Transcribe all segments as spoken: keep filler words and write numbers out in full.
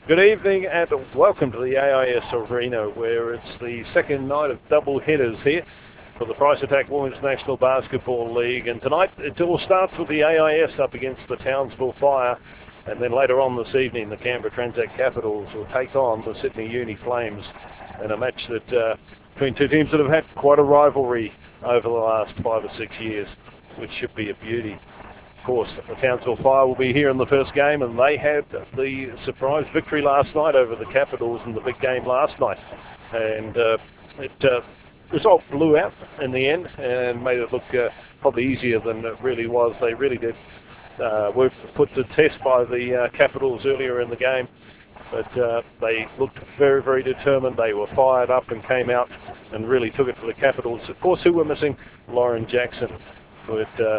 Good evening and welcome to the A I S Arena, where it's the second night of double headers here for the Price Attack Women's National Basketball League. And tonight it all starts with the A I S up against the Townsville Fire, and then later on this evening the Canberra Transact Capitals will take on the Sydney Uni Flames in a match that uh, between two teams that have had quite a rivalry over the last five or six years, which should be a beauty. Of course, the Townsville Fire will be here in the first game, and they had the surprise victory last night over the Capitals in the big game last night. And uh, it uh, result blew out in the end and made it look uh, probably easier than it really was. They really did uh, were put to test by the uh, Capitals earlier in the game, but uh, they looked very, very determined. They were fired up and came out and really took it to the Capitals. Of course, who were missing? Lauren Jackson. But uh,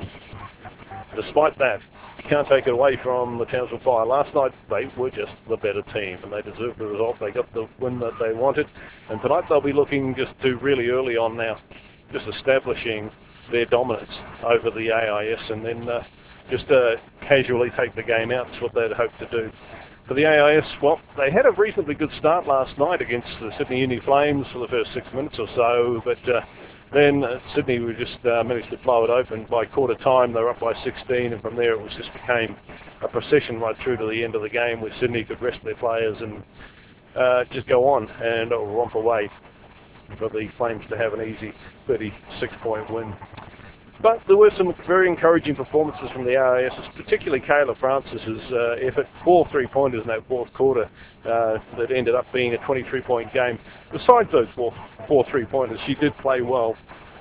despite that, you can't take it away from the Townsville Fire. Last night, they were just the better team, and they deserved the result. They got the win that they wanted. And tonight, they'll be looking just to really early on now, just establishing their dominance over the A I S, and then uh, just uh, casually take the game out. That's what they'd hoped to do. For the A I S, well, they had a reasonably good start last night against the Sydney Uni Flames for the first six minutes or so, but uh, then uh, Sydney would just uh, managed to blow it open. By quarter time, they were up by sixteen, and from there it was just became a procession right through to the end of the game, where Sydney could rest their players and uh, just go on and romp away for the Flames to have an easy thirty-six point win. But there were some very encouraging performances from the A I S, particularly Kayla Francis's uh, effort. Four three-pointers in that fourth quarter uh, that ended up being a twenty-three point game. Besides those four, four three-pointers, she did play well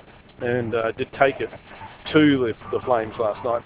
and uh, did take it to the, the Flames last night.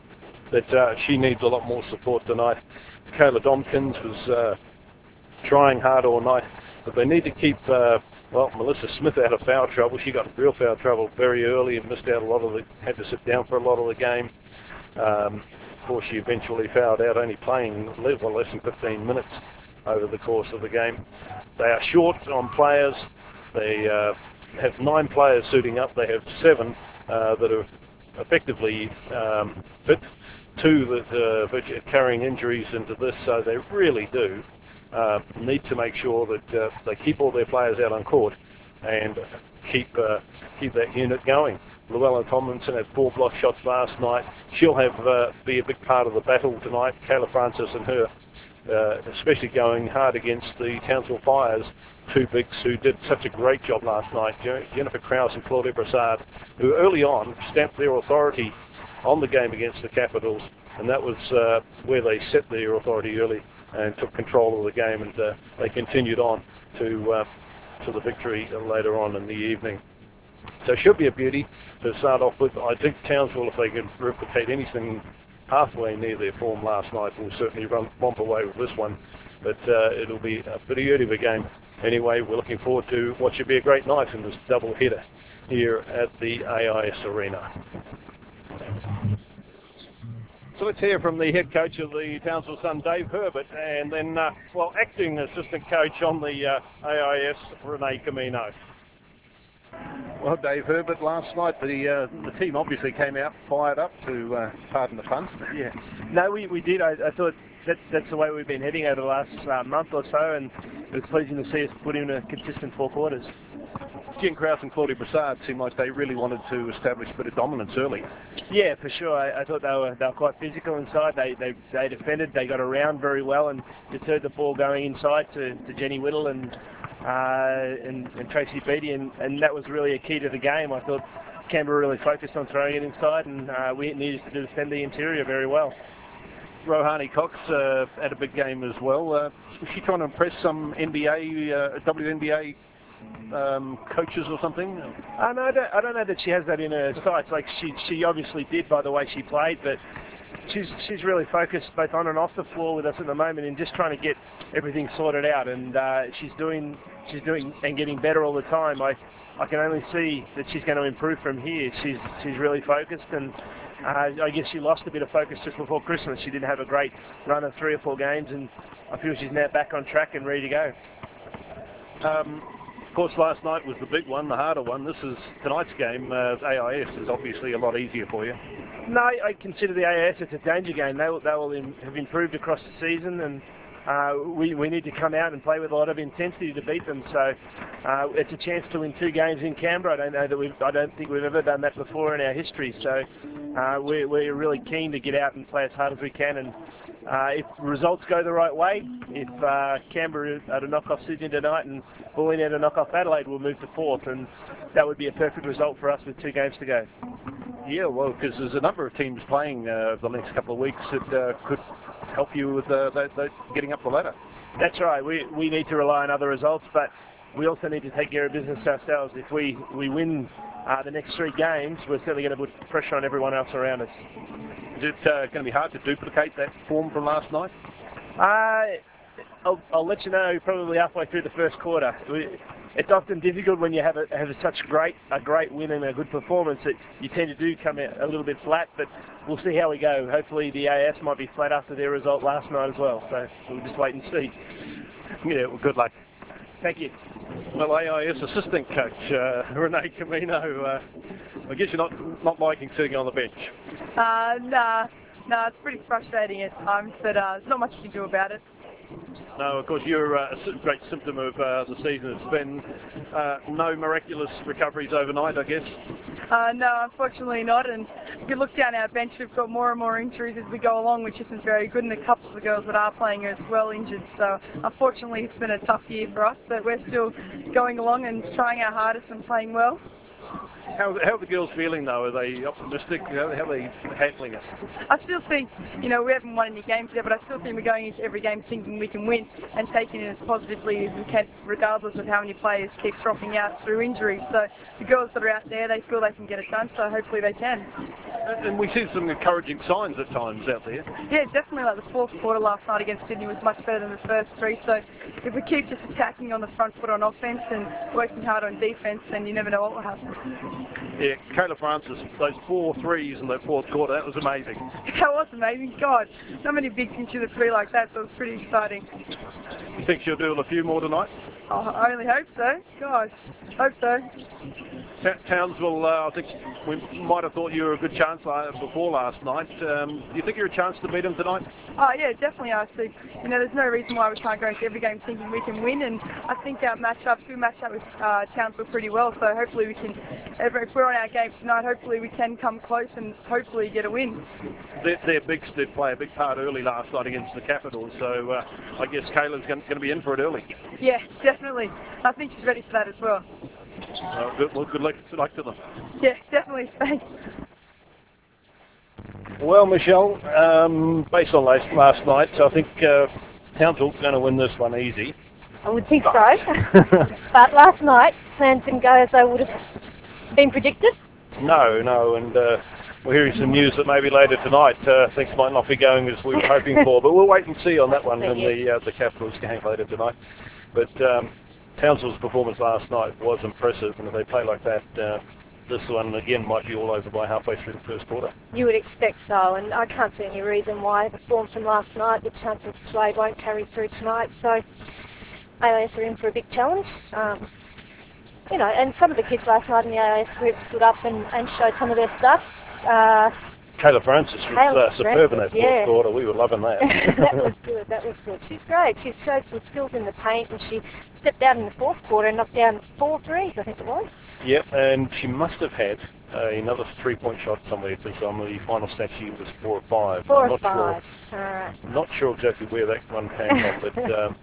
But uh, she needs a lot more support tonight. Kayla Domkins was uh, trying hard all night, but they need to keep uh, well, Melissa Smith out of foul trouble. She got real foul trouble very early and missed out a lot of the, had to sit down for a lot of the game. Um, of course, she eventually fouled out, only playing well, less than fifteen minutes over the course of the game. They are short on players. They uh, have nine players suiting up. They have seven uh, that are effectively um, fit. Two that are uh, carrying injuries into this, so they really do Uh, need to make sure that uh, they keep all their players out on court and keep uh, keep that unit going. Llewellyn Tomlinson had four block shots last night. She'll have uh, be a big part of the battle tonight. Kayla Francis and her, uh, especially going hard against the Townsville Fires, two bigs who did such a great job last night. Jennifer Krause and Claudia Brassard, who early on stamped their authority on the game against the Capitals, and that was uh, where they set their authority early and took control of the game, and uh, they continued on to uh, to the victory later on in the evening. So it should be a beauty to start off with. I think Townsville, if they can replicate anything halfway near their form last night, will certainly run bump away with this one. But uh, it'll be a pretty early of a game. Anyway, we're looking forward to what should be a great night in this double header here at the A I S Arena. So let's hear from the head coach of the Townsville Sun, Dave Herbert, and then, uh, well, acting assistant coach on the uh, A I S, Renee Camino. Well, Dave Herbert, last night the uh, the team obviously came out fired up, to uh, pardon the pun. Yeah, no, we, we did. I, I thought that that's the way we've been heading over the last uh, month or so, and it was pleasing to see us put in a consistent four quarters. Jen Krause and Claudia Brassard seemed like they really wanted to establish a bit of dominance early. Yeah, for sure. I, I thought they were they were quite physical inside. They, they they defended. They got around very well and deterred the ball going inside to, to Jenny Whittle and uh, and, and Tracy Beattie, and, and that was really a key to the game. I thought Canberra really focused on throwing it inside, and uh, we needed to defend the interior very well. Rohani Cox uh, had a big game as well. Uh, was she trying to impress some N B A, uh, W N B A um, coaches or something? Uh, no, I don't, I don't know that she has that in her sights. Like she, she obviously did by the way she played, but she's she's really focused both on and off the floor with us at the moment, and just trying to get everything sorted out. And uh, she's doing she's doing and getting better all the time. I I can only see that she's going to improve from here. She's she's really focused, and uh, I guess she lost a bit of focus just before Christmas. She didn't have a great run of three or four games, and I feel she's now back on track and ready to go. Um, of course, last night was the big one, the harder one. This is tonight's game. Uh, A I S is obviously a lot easier for you. No, I consider the A I S it's a danger game. They will, they will im- have improved across the season, and uh, we, we need to come out and play with a lot of intensity to beat them. So uh, it's a chance to win two games in Canberra. I don't know that we've, I don't think we've ever done that before in our history. So uh, we're, we're really keen to get out and play as hard as we can. And uh, if results go the right way, if uh, Canberra are to knock off Sydney tonight and Bulleen are to knock off Adelaide, we'll move to fourth, and that would be a perfect result for us with two games to go. Yeah, well, because there's a number of teams playing uh, the next couple of weeks that uh, could help you with uh, that, that getting up the ladder. That's right. We we need to rely on other results, but we also need to take care of business ourselves. If we we win uh, the next three games, we're certainly going to put pressure on everyone else around us. Is it uh, going to be hard to duplicate that form from last night? Uh, I'll, I'll let you know probably halfway through the first quarter. We, it's often difficult when you have a, have a such great a great win and a good performance that you tend to do come out a little bit flat, but we'll see how we go. Hopefully the A I S might be flat after their result last night as well, so we'll just wait and see. Yeah, well, good luck. Thank you. Well, A I S assistant coach uh, Renee Camino, uh, I guess you're not not liking sitting on the bench. Uh, nah, nah, it's pretty frustrating at times, but uh, there's not much you can do about it. No, of course, you're uh, a great symptom of uh, the season. It's been uh, no miraculous recoveries overnight, I guess. Uh, no, unfortunately not. And if you look down our bench, we've got more and more injuries as we go along, which isn't very good. And a couple of the girls that are playing are as well injured. So unfortunately, it's been a tough year for us, but we're still going along and trying our hardest and playing well. How, how are the girls feeling, though? Are they optimistic? How, how are they handling it? I still think, you know, we haven't won any games yet, but I still think we're going into every game thinking we can win and taking it as positively as we can, regardless of how many players keep dropping out through injury. So the girls that are out there, they feel they can get it done, so hopefully they can. And we see some encouraging signs at times out there. Yeah, definitely. Like the fourth quarter last night against Sydney was much better than the first three. So if we keep just attacking on the front foot on offense and working hard on defense, then you never know what will happen. Yeah, Kayla Francis, those four threes in that fourth quarter, that was amazing. That was amazing. God, not many big things to the three like that, so it was pretty exciting. You think she'll do a few more tonight? Oh, I only hope so. God, hope so. Townsville, uh, I think we might have thought you were a good chance before last night. Um, do you think you're a chance to beat them tonight? Oh yeah, definitely. I think, you know, there's no reason why we can't go into every game thinking we can win, and I think our matchups, we match up with uh, Townsville pretty well, so hopefully we can, if we're on our game tonight, hopefully we can come close and hopefully get a win. Their, their bigs did play a big part early last night against the Capitals, so uh, I guess Kayla's going to be in for it early. Yeah, definitely. I think she's ready for that as well. Uh, good, well, good luck, good luck to them. Yeah, definitely. Thanks. Well, Michelle, um, based on last, last night, I think uh, Townsville's going to win this one easy. I would think so. But last night, plans didn't go as they would have been predicted. No, no, and uh, we're hearing some news that maybe later tonight uh, things might not be going as we were hoping for, but we'll wait and see on that one in the uh, the Capitals game later tonight. But um, Townsville's performance last night was impressive, and if they play like that, uh, this one again might be all over by halfway through the first quarter. You would expect so, and I can't see any reason why the form from last night, the chances played won't carry through tonight. So A I S are in for a big challenge. Um, you know, and some of the kids last night in the A I S group stood up and, and showed some of their stuff. Uh, Kayla Francis was Kayla uh, superb in that fourth yeah. quarter. We were loving that. That was good, that was good. She's great. She showed some skills in the paint, and she stepped out in the fourth quarter and knocked down four threes, I think it was. Yep, and she must have had uh, another three-point shot somewhere, because on the final stat sheet was four or five. Four I'm or not five. Sure, All right. not sure exactly where that one came from, but... Um,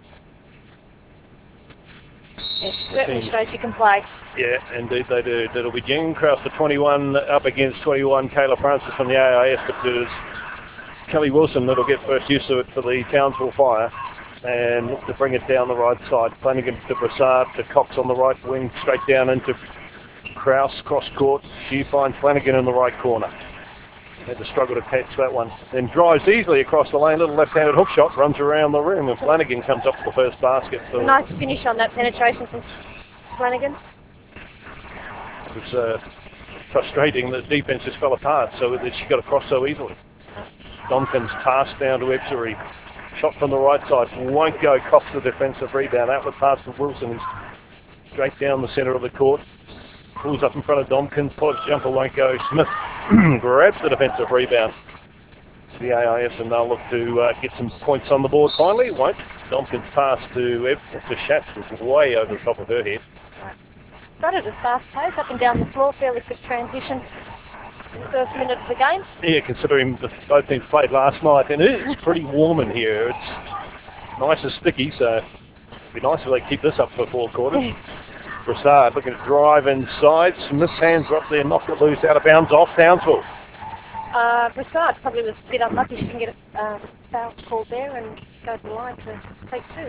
Yeah, she certainly shows she can play. Yeah, indeed they do. It'll be Jen Krause for twenty-one up against twenty-one. Kayla Francis from the A I S, but there's Kelly Wilson that'll get first use of it for the Townsville Fire and look to bring it down the right side. Flanagan to Brassard, to Cox on the right wing, straight down into Krause, cross court. She finds Flanagan in the right corner. Had to struggle to catch that one. Then drives easily across the lane, little left-handed hook shot, runs around the rim, and Flanagan comes up with the first basket. So nice finish on that penetration from Flanagan. it was uh, frustrating that the defense just fell apart, so that she got across so easily. Domkins passed down to Ebzery. Shot from the right side, won't go. Cox the defensive rebound. Outlet pass from Wilson, who's straight down the centre of the court. Pulls up in front of Domkins, post jumper won't go. Smith grabs the defensive rebound. It's the A I S, and they'll look to uh, get some points on the board finally. Won't. Tompkins pass to Eb, to Schatz was way over the top of her head. Started at fast pace, up and down the floor, fairly quick transition in the first minute of the game. Yeah, considering the both teams played last night, and it is pretty warm in here. It's nice and sticky, so it'd be nice if they keep this up for four quarters. Broussard looking to drive inside. Smith's hands are up there, knocked it loose out of bounds off Townsville. Uh, Broussard probably was a bit unlucky. She can get a uh, foul called there and go to the line to take two.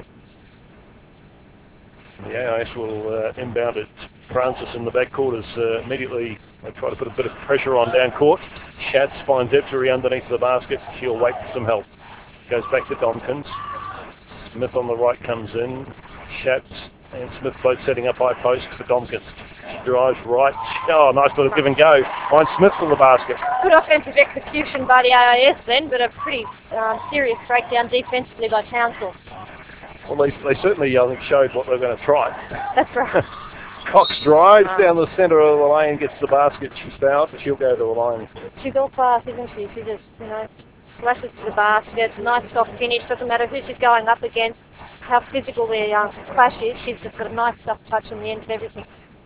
The A I S will uh, inbound it. Francis in the back quarters uh, immediately they try to put a bit of pressure on down court. Schatz finds Ebzery underneath the basket. She'll wait for some help. Goes back to Tompkins. Smith on the right comes in. Schatz and Smith both setting up high post for Tompkins. She drives right. Oh, nice little give and go. Finds Smith for the basket. Good offensive execution by the A I S then, but a pretty um, serious breakdown defensively by Townsville. Well, they, they certainly, I think, showed what they're going to try. That's right. Cox drives um, down the centre of the lane, gets the basket. She's fouled, but she'll go to the line. She's all class, isn't she? She just, you know, slashes to the basket. Nice soft finish. Doesn't matter who she's going up against, how physical the um, clash is. She's just got a nice soft touch on the end of everything.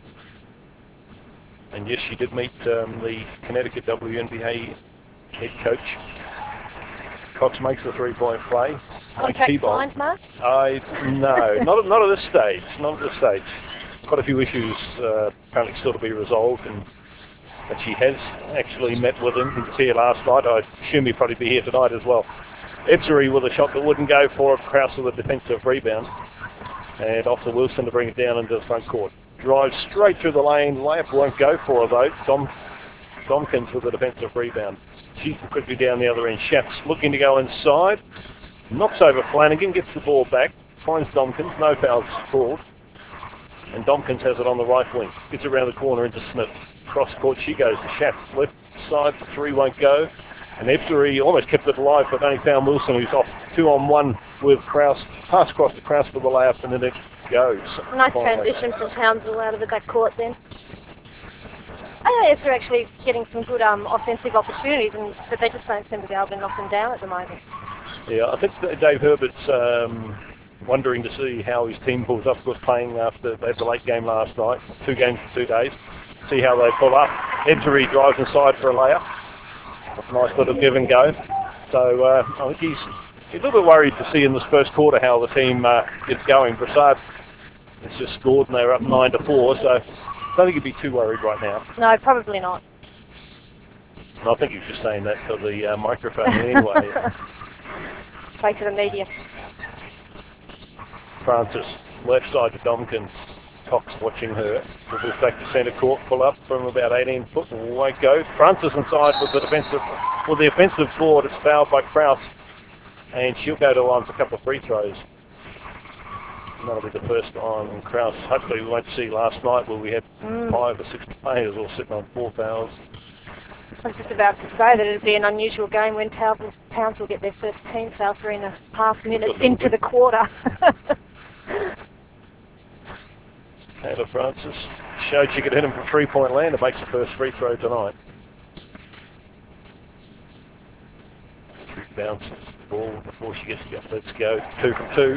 And yes, she did meet um, the Connecticut W N B A head coach. Cox makes the three-point play. Contract signed, Mark? I no, not not at this stage. Not at this stage. Quite a few issues uh, apparently still to be resolved, and but she has actually met with him. You can see her last night. I assume he'll probably be here tonight as well. Ebzery with a shot that wouldn't go for it. Krause with a defensive rebound, and off to Wilson to bring it down into the front court. Drives straight through the lane. Layup won't go for her though. Tom Tompkins with a defensive rebound. She quickly down the other end. Schatz looking to go inside. Knocks over Flanagan, gets the ball back, finds Tompkins, no fouls called. And Tompkins has it on the right wing. Gets around the corner into Smith. Cross court she goes to Schatz. Left side, the three won't go. And Ebzery almost kept it alive, but only found Wilson, who's off two on one with Krause. Pass across to Krause for the layup, and then it goes. Nice transition from Townsville out of the back court then. A I S are actually getting some good um, offensive opportunities, and but they just don't seem to be able to knock them down at the moment. Yeah, I think that Dave Herbert's um, wondering to see how his team pulls up. Of course, playing after they had the late game last night, two games in two days. See how they pull up. Ebzery drives inside for a layup. A nice little give and go. So uh, I think he's, he's a little bit worried to see in this first quarter how the team uh, gets going. Broussard has just scored and they're up nine to four, so I don't think he'd be too worried right now. No, probably not. And I think he was just saying that for the uh, microphone anyway. Play to the media. Francis, left side to Tompkins. Cox watching her. Dribbles back to centre court, pull up from about eighteen foot, won't go. Francis inside with the defensive, with the offensive forward. It's fouled by Krause, and she'll go to the line for a couple of free throws. And that'll be the first on Krause. Hopefully we won't see last night where we had mm. five or six players all sitting on four fouls. I was just about to say that it'd be an unusual game when Townsville, Townsville get their first team foul three and a half minutes into the quarter. Taylor Francis showed she could hit him from three-point land and makes the first free throw tonight. Bounces the ball before she gets to go. Let's go. Two from two.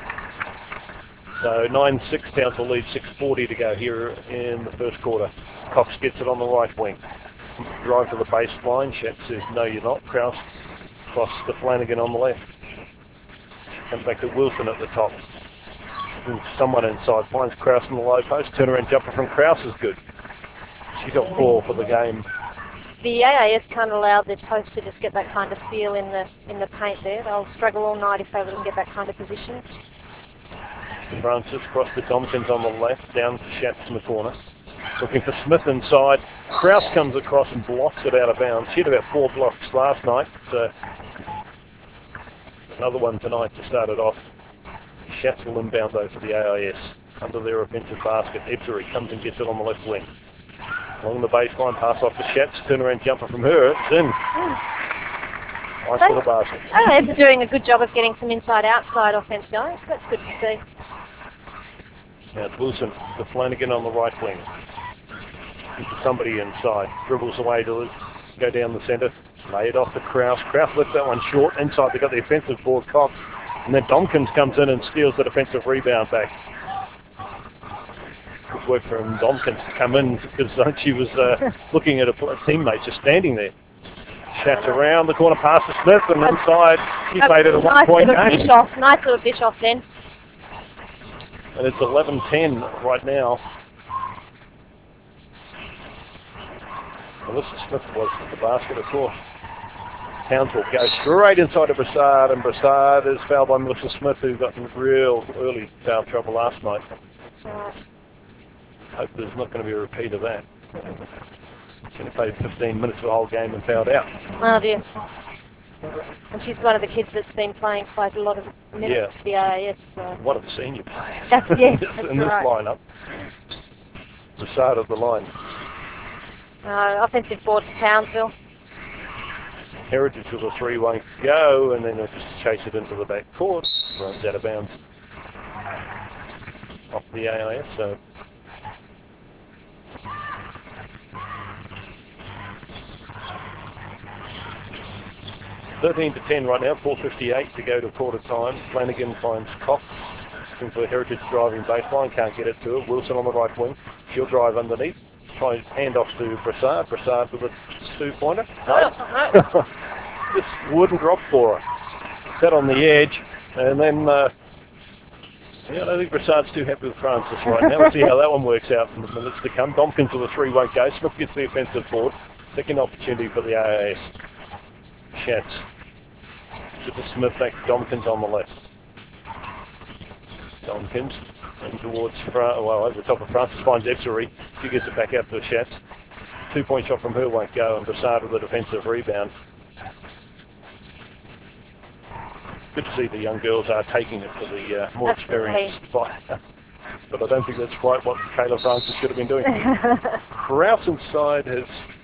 So nine six, Townsville lead, six forty to go here in the first quarter. Cox gets it on the right wing. Drive to the baseline. Schatz says, no, you're not. Krause cross to Flanagan on the left. Comes back to Wilson at the top. Someone inside finds Krause in the low post. Turnaround jumper from Krause is good. She's got four for the game. The A I S can't allow their post to just get that kind of feel in the in the paint there. They'll struggle all night if they let them get that kind of position. Francis cross to Tompkins on the left, down to Schatz in the corner. Looking for Smith inside. Krause comes across and blocks it out of bounds. She had about four blocks last night. So another one tonight to start it off. Schatz will inbound though for the A I S under their offensive basket. Ebzery comes and gets it on the left wing. Along the baseline, pass off to Schatz. Turnaround jumper from her. It's in. Nice little basket. A I S are doing a good job of getting some inside-outside offense going, so that's good to see. Now it's Wilson to Flanagan on the right wing. Into somebody inside. Dribbles away to go down the centre. Lay it off to Krause. Krause left that one short. Inside they got the offensive board. Cox And then Domkins comes in and steals the defensive rebound back. Good work from Domkins to come in because I think she was uh, looking at a teammate just standing there. Shats around the corner, past to Smith, and inside. She's made it a nice one-point little game. dish off. Nice little dish off then. And it's eleven ten right now. Melissa Smith was at the basket, of course. Townsville goes straight inside to Brassard, and Brassard is fouled by Melissa Smith, who got in real early foul trouble last night. Right. Hope there's not going to be a repeat of that. She only played fifteen minutes of the whole game and fouled out. Oh dear. And she's one of the kids that's been playing quite a lot of minutes Yeah. for the A A S. So. One of the senior players That's, yes, in this, that's in this right. lineup. Brassard of the line. Uh, offensive board for Townsville. Heritage with a three won't go, and then they'll just chase it into the back court. Runs out of bounds off the A I S. So thirteen to ten right now, four fifty-eight to go to quarter time. Flanagan finds Cox. Looking for Heritage driving baseline, can't get it to her. Wilson on the right wing. She'll drive underneath. Try and hand off to Brassard. Brassard with a two-pointer. No. Just wouldn't drop for her. Set on the edge, and then uh, yeah, I don't think Brassard's too happy with Francis right now. We'll see how that one works out in the minutes to come. Domkins with a three won't go. Smith gets the offensive board. Second opportunity for the A A S. Schatz. To the Smith back to Domkins on the left. Domkins and towards Fra- well over the top of Francis finds Ebsery. She gets it back out to Schatz. Two point shot from her won't go, and Brassard with a defensive rebound. Good to see the young girls are taking it for the uh, more experienced fighter. But I don't think that's quite what Kayla Francis should have been doing. Rouse inside has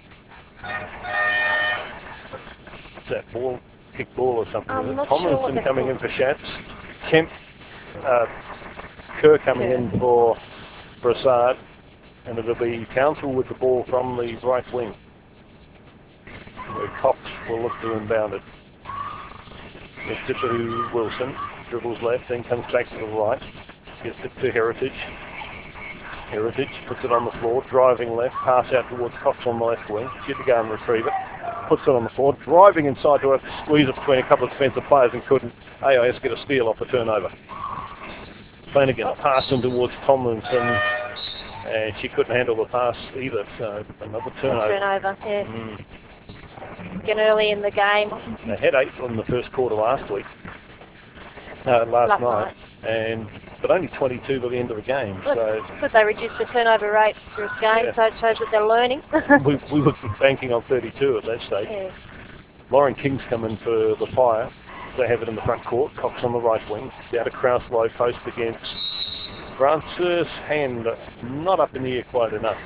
what's that ball, kick ball or something. I'm not Tomlinson sure coming in for Schatz. Kemp, uh, Kerr coming in for Brassard, and it'll be Townsville with the ball from the right wing, where Cox will look to inbound it. Gets it to Wilson, dribbles left, then comes back to the right, gets it to Heritage. Heritage puts it on the floor, driving left, pass out towards Cox on the left wing. She had to go and retrieve it. Puts it on the floor, driving inside to have to squeeze it between a couple of defensive players and couldn't. A I S get a steal off the turnover. Flanagan passing towards Tomlinson, and she couldn't handle the pass either, so another turnover. Turnover, yes. Mm. Again, early in the game. They had eight in the first quarter last week, uh, last, Last night, and but only twenty-two by the end of the game. So Because they reduced the turnover rate for this game, Yeah. so it shows that they're learning. we, we were banking on thirty-two at that stage. Yeah. Lauren King's come in for the Fire. They have it in the front court. Cox on the right wing. Down to Kraus, low post against Francis. Hand not up in the air quite enough.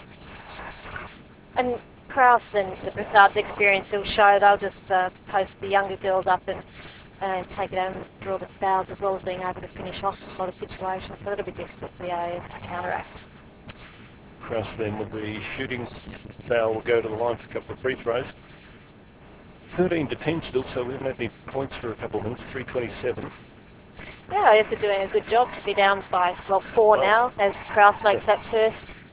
And Kraus and the Brassard's experience will show they'll just uh, post the younger girls up and uh, take it out and draw the fouls as well as being able to finish off a lot of situations. So it'll be difficult for the A A S to counteract. Kraus then with the shooting foul will go to the line for a couple of free throws. thirteen to ten still, so we haven't had any points for a couple of minutes. three twenty-seven. Yeah, I guess they're doing a good job to be down by, well, four Well, now as Kraus makes that first.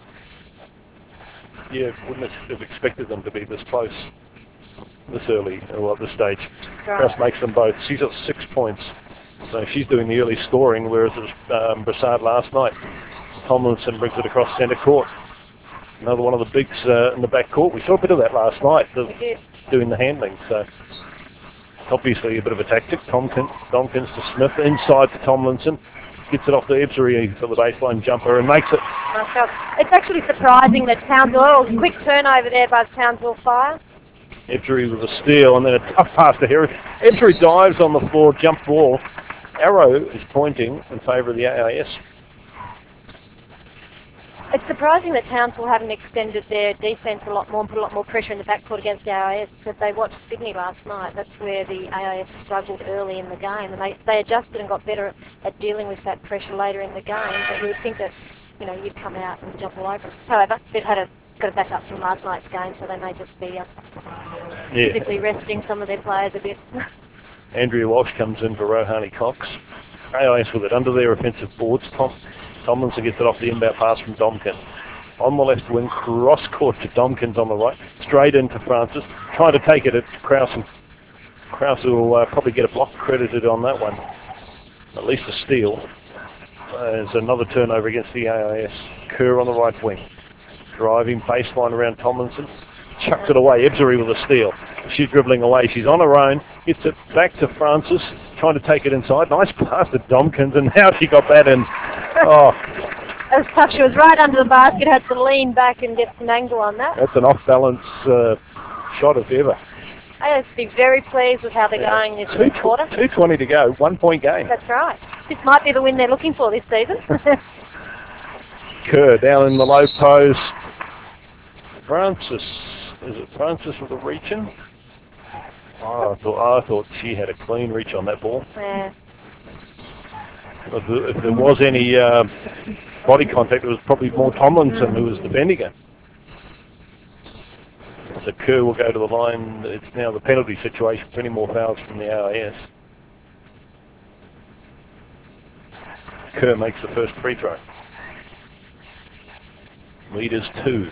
Yeah, wouldn't have expected them to be this close this early, or at this stage. Right. Kraus makes them both. She's got six points, so she's doing the early scoring, whereas it was um, Brassard last night. Tomlinson brings it across centre court. Another one of the bigs uh, in the back court. We saw a bit of that last night, the, We did. doing the handling. So obviously a bit of a tactic. Tomkins, Tomkins to Smith, inside to Tomlinson. Gets it off to Ebsery for the baseline jumper and makes it. Nice job. It's actually surprising that Townsville, oh, quick turnover there by the Townsville Fire. Ebsery with a steal and then a tough pass to Heritage. Ebsery dives on the floor, jump ball. Arrow is pointing in favour of the A I S. It's surprising that Townsville haven't extended their defence a lot more and put a lot more pressure in the backcourt against the A I S, because they watched Sydney last night. That's where the A I S struggled early in the game, and they, they adjusted and got better at dealing with that pressure later in the game. But you would think that, you know, you'd come out and jump all over it. However, they've had a got a back up from last night's game, so they may just be uh, Yeah. physically resting some of their players a bit. Andrea Walsh comes in for Rohani Cox. A I S with it under their offensive boards. Tom, Tomlinson gets it off the inbound pass from Domkin. On the left wing, cross court to Domkins on the right. Straight into Francis. Trying to take it at Krause. And Krause will uh, probably get a block credited on that one. At least a steal. Uh, there's another turnover against the A I S. Kerr on the right wing. Driving baseline around Tomlinson. Chucks it away. Ebzery with a steal. She's dribbling away. She's on her own. Gets it back to Francis. Trying to take it inside. Nice pass to Domkins. And now she got that in. Oh. That was tough. She was right under the basket. Had to lean back and get some angle on that. That's an off-balance uh, shot if ever. I have to be very pleased with how they're yeah. going this Two, quarter. two twenty to go. One-point game. That's right. This might be the win they're looking for this season. Kerr down in the low post. Francis. Is it Francis with a reach in? Oh, I thought, I thought she had a clean reach on that ball. Yeah. If there, if there was any uh, body contact, it was probably more Tomlinson mm. who was defending it. So Kerr will go to the line. It's now the penalty situation for any more fouls from the A I S. Kerr makes the first free throw. Lead is two.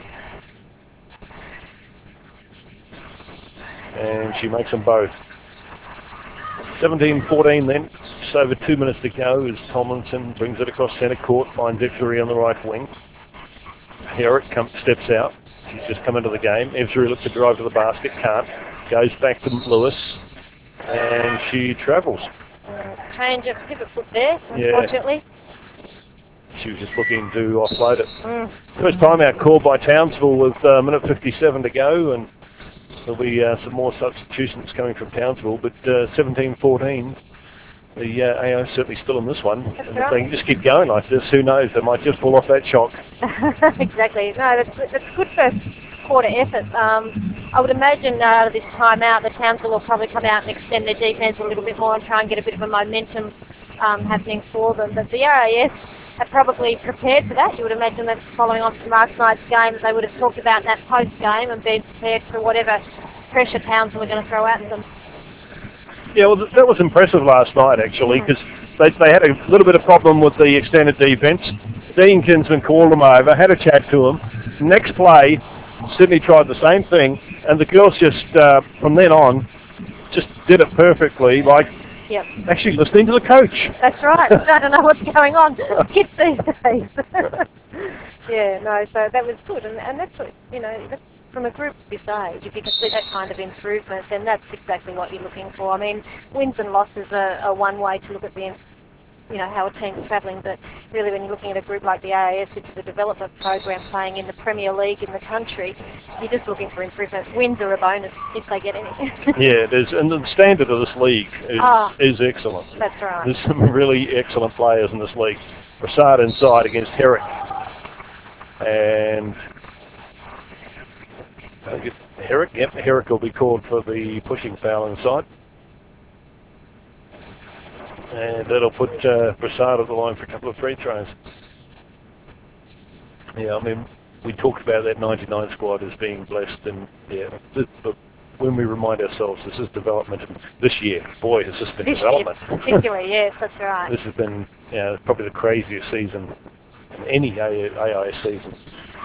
And she makes them both. seventeen fourteen then. Just over two minutes to go as Tomlinson brings it across centre court, finds Ebzery on the right wing. Herrick comes, steps out. She's just come into the game. Ebzery looks to drive to the basket, can't. Goes back to Lewis, and she travels. Uh, change of pivot foot there, unfortunately. Yeah. She was just looking to offload it. Mm. First timeout called by Townsville with a uh, minute fifty-seven to go, and there'll be uh, some more substitutions coming from Townsville, but seventeen fourteen. Uh, the uh, A I certainly still in this one. That's and right. if they can just keep going like this, who knows? They might just pull off that shock. Exactly. No, that's, that's good first quarter effort. Um, I would imagine uh, this time out, the Townsville will probably come out and extend their defence a little bit more and try and get a bit of a momentum um, happening for them. But the A I S are probably prepared for that. You would imagine that following on from last night's game, they would have talked about in that post-game and been prepared for whatever pressure Townsville are going to throw at them. Yeah, well, that was impressive last night, actually, because they, they had a little bit of problem with the extended defence. Dean Kinsman called them over, had a chat to them. Next play, Sydney tried the same thing, and the girls just, uh, from then on, just did it perfectly, like yep. actually listening to the coach. That's right. I don't know what's going on. Kids these days. Yeah, no, so that was good, and, and that's what, you know, that's from a group this age, if you can see that kind of improvement, then that's exactly what you're looking for. I mean, wins and losses are, are one way to look at the, you know, how a team's travelling, but really when you're looking at a group like the A I S, which is a development program playing in the Premier League in the country, you're just looking for improvement. Wins are a bonus if they get any. Yeah, there's, and the standard of this league is, oh, is excellent. That's right. There's some really excellent players in this league. Brassard inside against Herrick. And I get Herrick, yep, Herrick will be called for the pushing foul inside. And that'll put uh, Brassard at the line for a couple of free throws. Yeah, I mean, we talked about that ninety-nine squad as being blessed, and yeah, th- but when we remind ourselves this is development, and this year, boy, has this been this development. Year, particularly, yes, that's right. This has been, you know, probably the craziest season, any A I S season.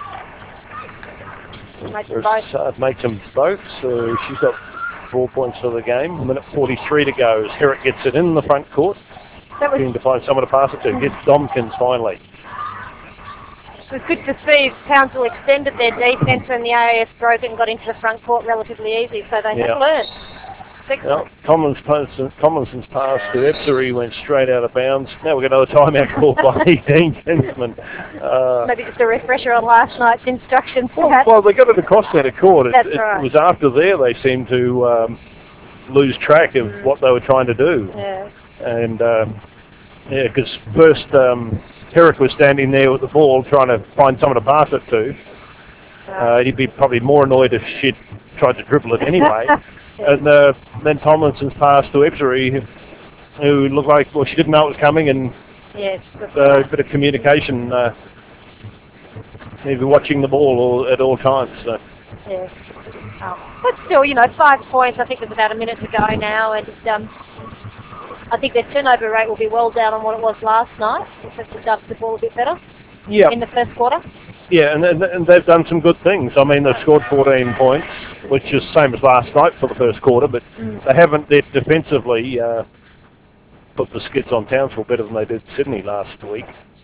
Brassard makes them both, so she's got four points for the game. A minute forty-three to go as Herrick gets it in the front court. That was, Looking to find someone to pass it to. Gets Domkins finally. It was good to see Townsville extended their defence when the A I S broke it and got into the front court relatively easy, so they yeah. have learned. Well, Tomlinson's, Tomlinson's pass to Ebzery went straight out of bounds. Now we've got another timeout called by Dean Kinsman. Uh, Maybe just a refresher on last night's instructions. Well, well they got it across centre court. It, That's it, right. it was after there they seemed to um, lose track of mm. what they were trying to do. Yeah. And, um, yeah, because first um, Herrick was standing there with the ball trying to find someone to pass it to. Uh, he'd be probably more annoyed if she'd tried to dribble it anyway. And uh, then Tomlinson's pass to Ebzery, who looked like, well, she didn't know it was coming, and yes, uh, a bit of communication. Uh, maybe watching the ball all, at all times. So. Yes. Oh. But still, you know, five points. I think there's about a minute to go now, and um, I think their turnover rate will be well down on what it was last night. Just have to dust the ball a bit better Yeah. in the first quarter. Yeah, and, and and they've done some good things. I mean, they've scored fourteen points, which is same as last night for the first quarter, but Mm. they haven't de- defensively uh, put the skids on Townsville better than they did Sydney last week.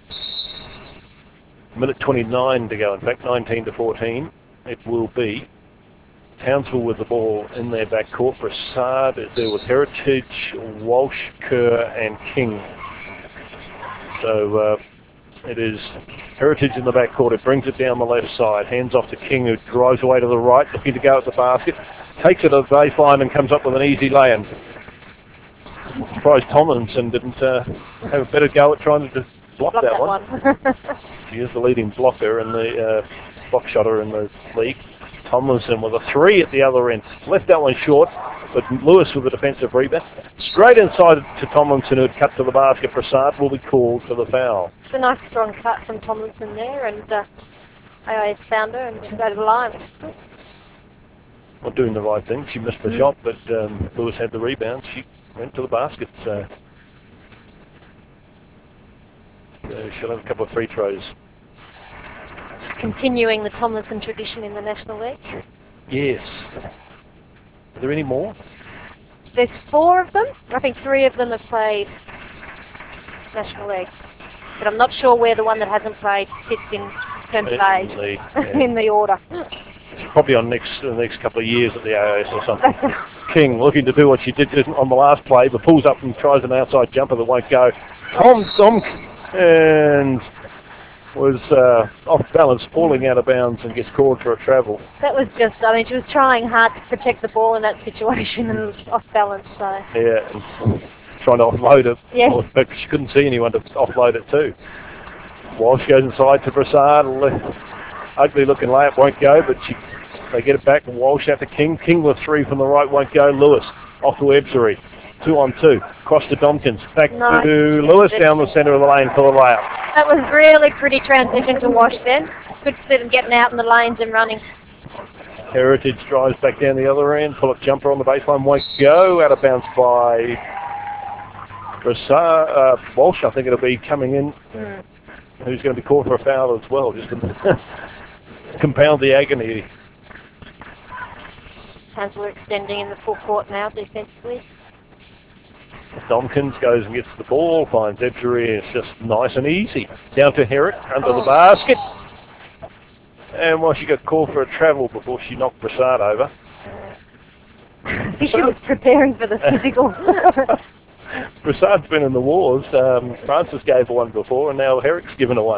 Minute twenty-nine to go, in fact, nineteen to fourteen. It will be Townsville with the ball in their back court. Broussard is there with Heritage, Walsh, Kerr and King. So uh, it is Heritage in the back court. It brings it down the left side. Hands off to King, who drives away to the right, looking to go at the basket. Takes it at the baseline and comes up with an easy lay-in. I'm surprised Tomlinson didn't uh, have a better go at trying to block, Block that, that one. one. She is the leading blocker and the uh, block shotter in the league. Tomlinson with a three at the other end. Left that one short, but Lewis with a defensive rebound. Straight inside to Tomlinson, who had cut to the basket. Broussard will be called for the foul. It's a nice strong cut from Tomlinson there, and uh, A I S found her and she'll go to the line, which is good. Not doing the right thing. She missed the Mm. shot, but um, Lewis had the rebound. She went to the basket. So uh, she'll have a couple of free throws. Continuing the Tomlinson tradition in the National League. Yes. Are there any more? There's four of them. I think three of them have played National League. But I'm not sure where the one that hasn't played fits in terms of In age the, yeah. in the order. She's probably on next the next couple of years at the A I S or something. King looking to do what she did on the last play, but pulls up and tries an outside jumper that won't go. Tom Tom and was uh, off balance, falling out of bounds, and gets called for a travel. That was just, I mean, she was trying hard to protect the ball in that situation and was off balance, so. Yeah, and trying to offload it. Yes. Well, but she couldn't see anyone to offload it to. Walsh goes inside to Broussard. Ugly looking layup won't go, but she they get it back. Walsh out to King. King with three from the right won't go. Lewis off to Ebzery. Two on two. Cross to Domkins. Back Nice. to Lewis down the centre of the lane for the layup. That was really pretty transition to Wash then. Good to see them getting out in the lanes and running. Heritage drives back down the other end. Pull-up jumper on the baseline won't go. Out of bounds by Broussard. Uh, Walsh, I think it'll be coming in. Mm. Who's going to be called for a foul as well, just to compound the agony. Townsville extending in the full court now defensively. Domkins goes and gets the ball, finds Ebzery, it's just nice and easy. Down to Herrick, under Oh. the basket. And well, she got called for a travel before she knocked Broussard over. I think she was preparing for the physical. Broussard's been in the wars. Um, Francis gave her one before, and now Herrick's given her one.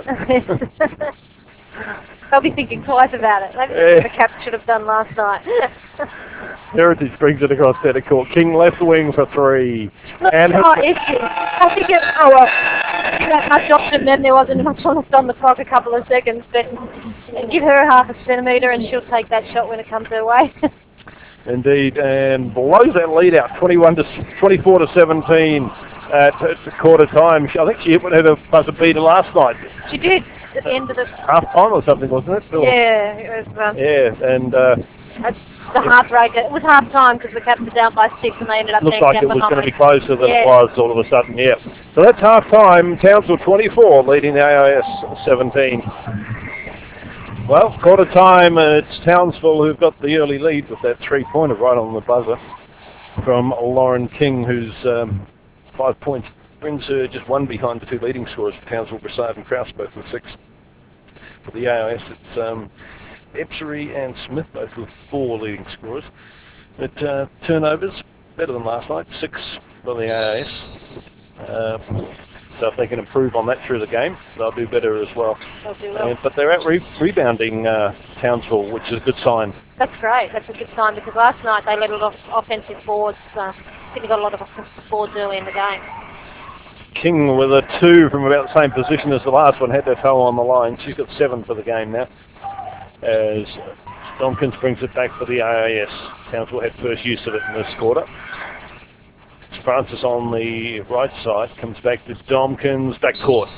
They'll be thinking twice about it. Maybe Yeah. the Caps should have done last night. Heritage brings it across center court. King left wing for three. And oh, is she? I think it, oh well, that much option then there wasn't much left on the clock, a couple of seconds, but give her half a centimetre and she'll take that shot when it comes her way. Indeed, and blows that lead out, twenty-one to twenty-four to seventeen at, at quarter time. I think she hit one of her buzzer beater last night. She did at the end of the Half time or something, wasn't it? Or- yeah, it was um, Yeah, and uh, that's the heartbreak. It was half time because the Caps were down by six and they ended up looked being like down it was behind. going to be closer than Yeah. it was all of a sudden. Yeah. So that's half time. Townsville twenty-four, leading the A I S seventeen. Well, quarter time, uh, it's Townsville who've got the early lead with that three-pointer right on the buzzer from Lauren King, who's um, five points brings her just one behind the two leading scorers for Townsville, Broussard and Krause, both with six. For the A I S, it's um, Ebzery and Smith, both with four leading scorers. But uh, turnovers, better than last night, six for the A I S. Uh, so if they can improve on that through the game, they'll do better as well. They'll do well. And, but they're out re- rebounding uh, Townsville, which is a good sign. That's great. That's a good sign because last night they let off offensive boards. Uh, I think they got a lot of offensive boards early in the game. King with a two from about the same position as the last one, had that foul on the line. She's got seven for the game now. As Domkins brings it back for the A I S. Townsville had first use of it in this quarter. Francis on the right side, comes back to Domkins, back court.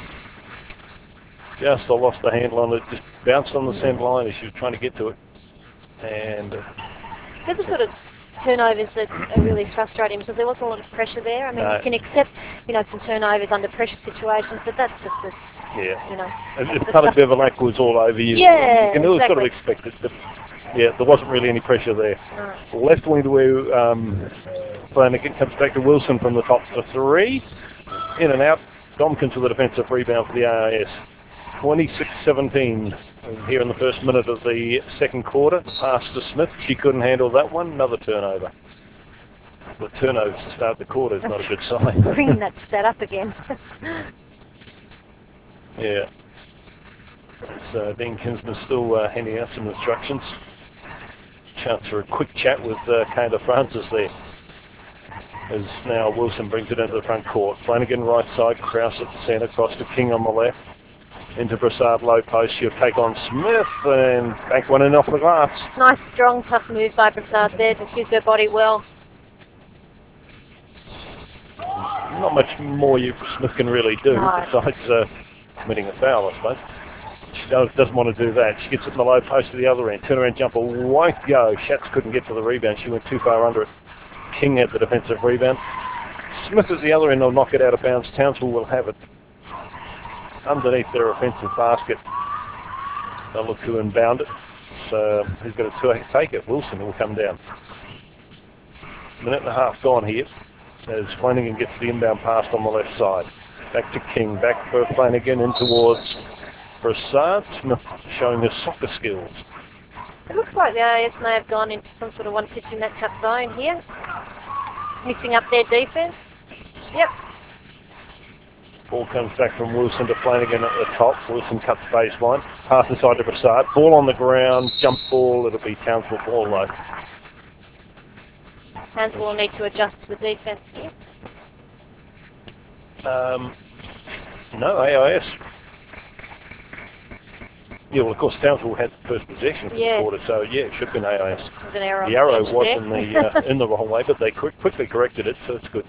Just lost the handle on it, just bounced on the center line as she was trying to get to it. And uh, There's a sort of turnovers that are really frustrating because there wasn't a lot of pressure there. I mean, No. you can accept, you know, some turnovers under pressure situations, but that's just as, Yeah. you know. And if the Tulloch stuff- Beverlack was all over you, Yeah, you can always sort of exactly. expect it. But yeah, there wasn't really any pressure there. No. Left wing to where um, Flanagan comes back to Wilson from the top for three. In and out. Domkins with a defensive rebound for the A I S. twenty-six seventeen here in the first minute of the second quarter. Pass to Smith. She couldn't handle that one. Another turnover. The turnovers to start the quarter is not a good sign. Bringing that stat up again. Yeah. So Dean Kinsman still uh, handing out some instructions. Chance for a quick chat with uh, Kayla Francis there. As now Wilson brings it into the front court. Flanagan right side, Krause at the centre, across to King on the left. Into Brassard low post, she'll take on Smith and bank one in off the glass. Nice, strong, tough move by Brassard there. Just used her body well. Not much more you Smith can really do No. besides uh, committing a foul, I suppose. She does, doesn't want to do that. She gets it in the low post to the other end. Turnaround jumper won't go. Schatz couldn't get to the rebound. She went too far under it. King had the defensive rebound. Smith at the other end will knock it out of bounds. Townsville will have it underneath their offensive basket. They'll look to inbound it. So who's going to take it? Wilson will come down. Minute and a half gone here as Flanagan gets the inbound pass on the left side. Back to King, back for Flanagan in towards Brassard. Smith showing his soccer skills. It looks like the A I S may have gone into some sort of one fifty matchup zone here. Mixing up their defense. Yep. Ball comes back from Wilson to Flanagan at the top. Wilson cuts baseline. Pass inside to Brassard. Ball on the ground. Jump ball. It'll be Townsville ball though. Townsville will need to adjust to the defense here. Um, no, A I S. Yeah, well, of course, Townsville had the first possession for Yeah. the quarter, so yeah, it should have been A I S. There's an error on The arrow bench was there. in the uh, in the wrong way, but they quick, quickly corrected it, so it's good.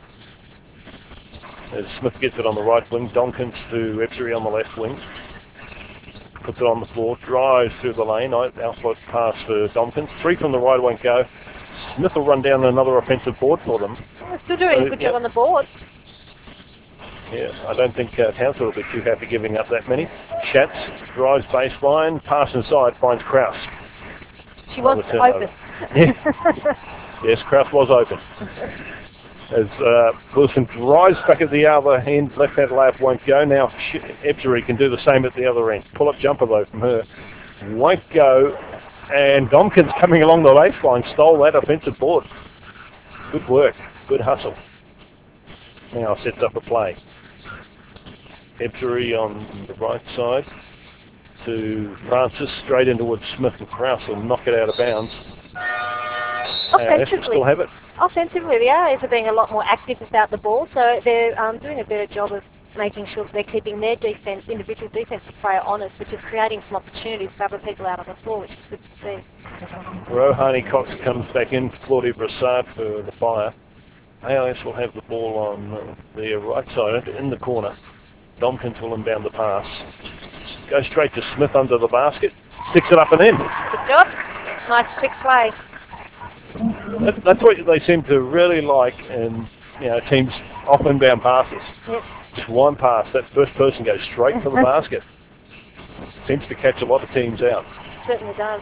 As Smith gets it on the right wing, Donkins to Epsery on the left wing. Puts it on the floor, drives through the lane, outlet pass for Donkins. Three from the right won't go. Smith will run down another offensive board for them. We're still doing a good Yep. job on the boards. Yeah, I don't think uh, Townsville will be too happy giving up that many. Schatz drives baseline, pass inside, finds Krause. She was Another turnover. open. Yeah. Yes, Krause was open. As uh, Wilson drives back at the other end, left-hand layup won't go. Now Epsery can do the same at the other end. Pull-up jumper though from her. Won't go. And Domkins coming along the baseline stole that offensive board. Good work. Good hustle. Now sets up a play. Epsery on the right side to Francis, straight in towards Smith, and Krause will knock it out of bounds. Uh, Offensively, still have it. offensively, the A I S are being a lot more active without the ball, so they're um, doing a better job of making sure that they're keeping their defense, individual defensive player honest, which is creating some opportunities for other people out on the floor, which is good to see. Rohani Cox comes back in for Claudia Brassard for the Fire. A I S will have the ball on the right side in the corner. Domkins will inbound the pass. Goes straight to Smith under the basket. Sticks it up and in. Good job. Nice quick play. That, that's what they seem to really like in you know teams off inbound passes. Yep. Just one pass, that first person goes straight for the basket. Seems to catch a lot of teams out. Certainly does.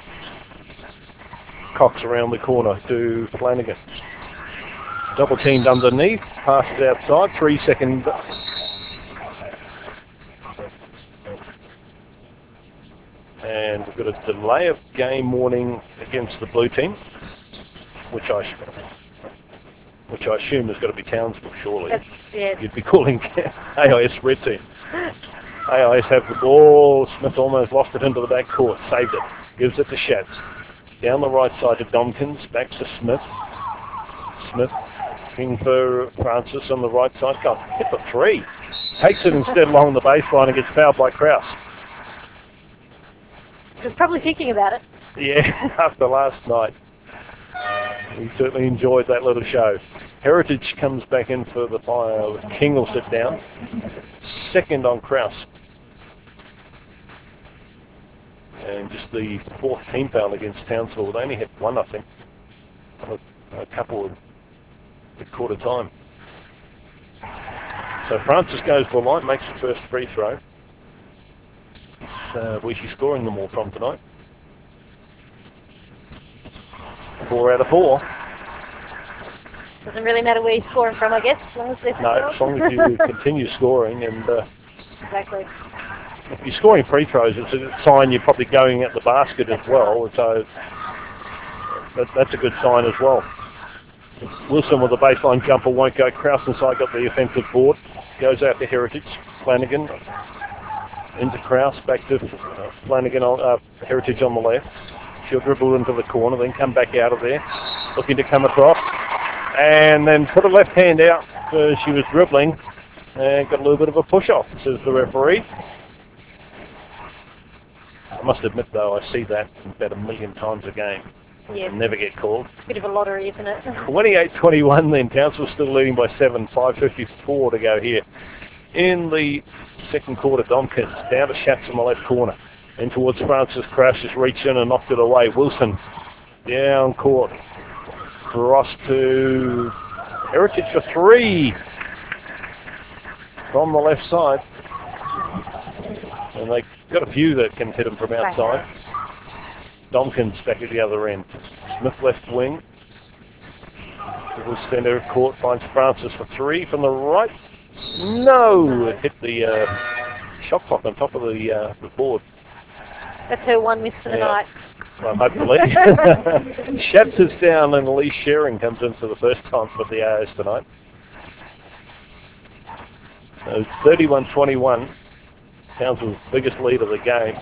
Cox around the corner to Flanagan. Double teamed underneath, passes outside, three second. And we've got a delay of game warning against the blue team, which I which I assume has got to be Townsville, surely. That's, yeah. You'd be calling A I S red team. A I S have the ball. Smith almost lost it into the back court. Saved it. Gives it to Schatz. Down the right side to Domkins. Back to Smith. Smith looking for Francis on the right side. God, hit the three. Takes it instead along the baseline and gets fouled by Krause. He was probably thinking about it. Yeah, after last night. We certainly enjoyed that little show. Heritage comes back in for the Fire. King will sit down. Second on Krause. And just the fourth team foul against Townsville. They only had one, I think. a couple at quarter time. So Francis goes to the line, makes the first free throw. It's uh, where she's scoring them all from tonight. Four out of four. Doesn't really matter where you score them from, I guess, as long as they're No, as long as you continue scoring, and uh, exactly. if you're scoring free throws, it's a sign you're probably going at the basket as well. So that, that's a good sign as well. Wilson with the baseline jumper won't go. Kraus inside got the offensive board. Goes out to Heritage. Flanagan into Kraus. Back to uh, Flanagan on uh, Heritage on the left. She'll dribble into the corner, then come back out of there. Looking to come across. And then put her left hand out as she was dribbling. And got a little bit of a push off, says the referee. I must admit though, I see that about a million times a game. Yeah. Never get called. Bit of a lottery, isn't it? twenty-eight twenty-one then. Townsville still leading by seven. five fifty-four to go here. In the second quarter, Domkins down to Schatz in the left corner. In towards Francis. Kraus just reached in and knocked it away. Wilson down court. Cross to Heritage for three. From the left side. And they got a few that can hit them from outside. Domkins back at the other end. Smith left wing. Will center court, finds Francis for three from the right. No! It hit the uh, shot clock on top of the, uh, the board. That's her one miss for the Yeah. night. Well, hopefully. Schatz is down and Elise Shearing comes in for the first time for the A I S tonight. So thirty-one twenty-one. Townsville's biggest lead of the game.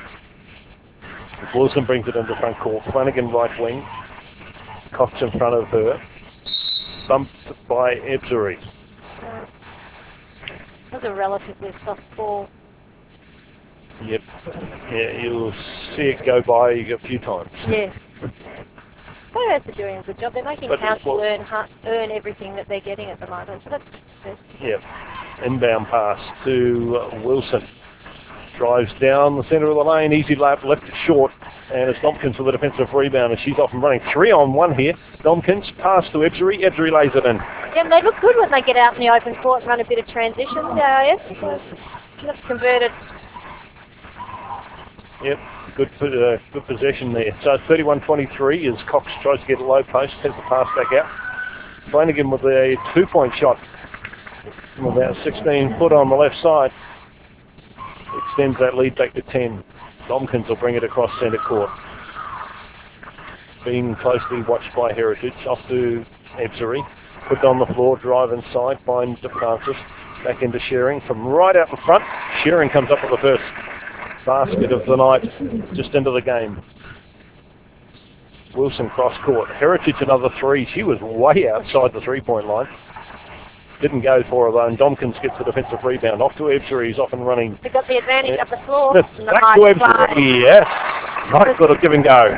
Wilson brings it into front court. Flanagan right wing. Cox in front of her. Bumped by Ebzery. That was a relatively soft ball. Yep. Yeah, you'll see it go by a few times. Yeah. I think they're doing a good job. They're making But Townsville what- earn, hu- earn everything that they're getting at the moment. So that's good. Yep. Inbound pass to uh, Wilson. Drives down the centre of the lane, easy lap, left it short, and it's Domkins with the defensive rebound, and she's off and running. Three on one here. Domkins, pass to Ebzery. Ebzery lays it in. Yeah, they look good when they get out in the open court and run a bit of transition. The A I S that's converted. Yep, good uh, good possession there. So thirty-one twenty-three as Cox tries to get a low post, has the pass back out. Flanagan with a two-point shot from about sixteen foot on the left side. Extends that lead back to ten. Domkins will bring it across centre court. Being closely watched by Heritage. Off to Ebzery. Put on the floor, drive inside, finds Francis. Back into Shearing from right out in front. Shearing comes up with the first basket of the night, just into the game. Wilson cross court. Heritage another three. She was way outside the three-point line. Didn't go for her though, and Domkins gets the defensive rebound. Off to Ebzery, he's off and running. They got the advantage Yeah. up the floor. Smith, And the back high to slide. Ebzery, yes. Nice little give and go.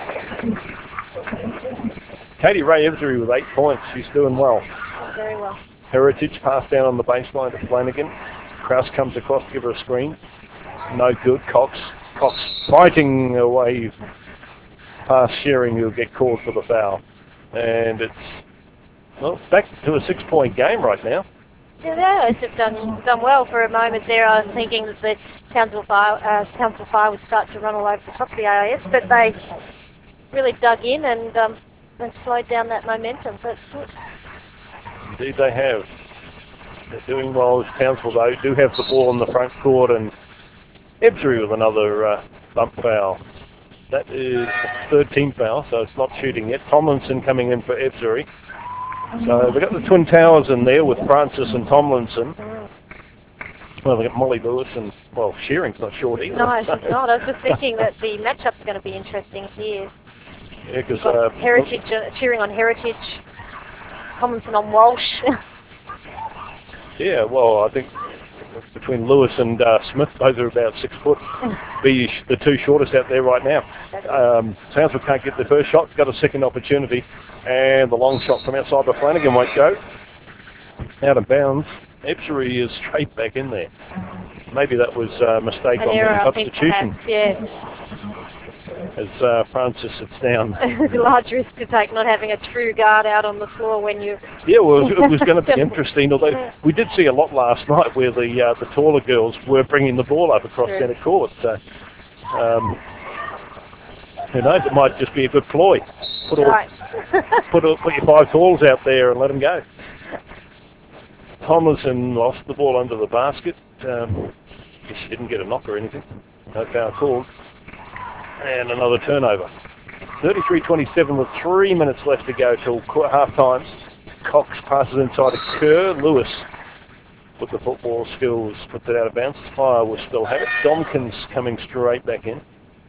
Katie Ray Ebzery with eight points. She's doing well. Very well. Heritage pass down on the baseline to Flanagan. Kraus comes across to give her a screen. No good. Cox. Cox fighting away past Shearing, who'll get called for the foul. And it's, well, back to a six-point game right now. Yeah, the A I S have done done well for a moment there. I was thinking that the Townsville Fire, uh, Townsville Fire would start to run all over the top of the A I S, but they really dug in and um, and slowed down that momentum. So it's good. Indeed they have. They're doing well as Townsville, though. Do have the ball in the front court, and Ebzery with another uh, bump foul. That is the third team foul, so it's not shooting yet. Tomlinson coming in for Ebzery. So we've got the Twin Towers in there with Francis and Tomlinson. Well, we've got Molly Lewis and, well, Shearing's not short either. No, she's not. I was just thinking that the matchup's going to be interesting here. Yeah, because Got uh, Heritage uh, cheering on Heritage, Tomlinson on Walsh. yeah, well, I think between Lewis and uh, Smith, both are about six foot. Be the two shortest out there right now. Um, Townsville can't get the first shot, got a second opportunity, and the long shot from outside by Flanagan won't go. Out of bounds. Ebzery is straight back in there. Maybe that was a mistake An on error, the I think, substitution. perhaps, yeah. as uh, Francis sits down. There's a large risk to take not having a true guard out on the floor when you... Yeah, well, it was going to be interesting, although we did see a lot last night where the uh, the taller girls were bringing the ball up across centre court. So, um, who knows, it might just be a good ploy. Put, all, right. put, all, put your five talls out there and let them go. Tomlinson lost the ball under the basket. Um, she didn't get a knock or anything. No foul called. And another turnover. thirty-three twenty-seven with three minutes left to go till half time. Cox passes inside to Kerr. Lewis, with the football skills, puts it out of bounds. Fire will still have it. Domkins coming straight back in.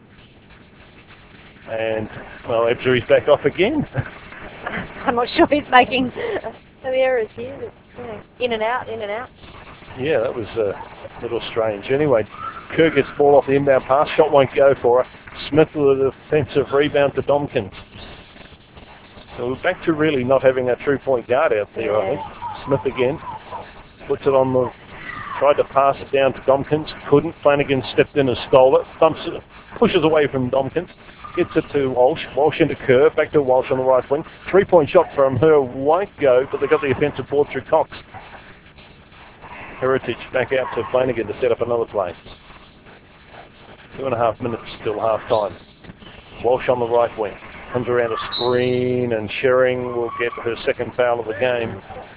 And, well, Ebzery's back off again. I'm not sure he's making some errors here. But, yeah, in and out, in and out. Yeah, that was a little strange. Anyway, Kerr gets the ball off the inbound pass. Shot won't go for her. Smith with a defensive rebound to Domkins. So we're back to really not having a true point guard out there, yeah. I think. Smith again. Puts it on the... Tried to pass it down to Domkins. Couldn't. Flanagan stepped in and stole it. Thumps it. Pushes away from Domkins. Gets it to Walsh. Walsh into Kerr. Back to Walsh on the right wing. Three-point shot from her won't go, but they got the offensive board through Cox. Heritage back out to Flanagan to set up another play. Two and a half minutes till half time. Walsh on the right wing. Comes around a screen and Shearing will get her second foul of the game.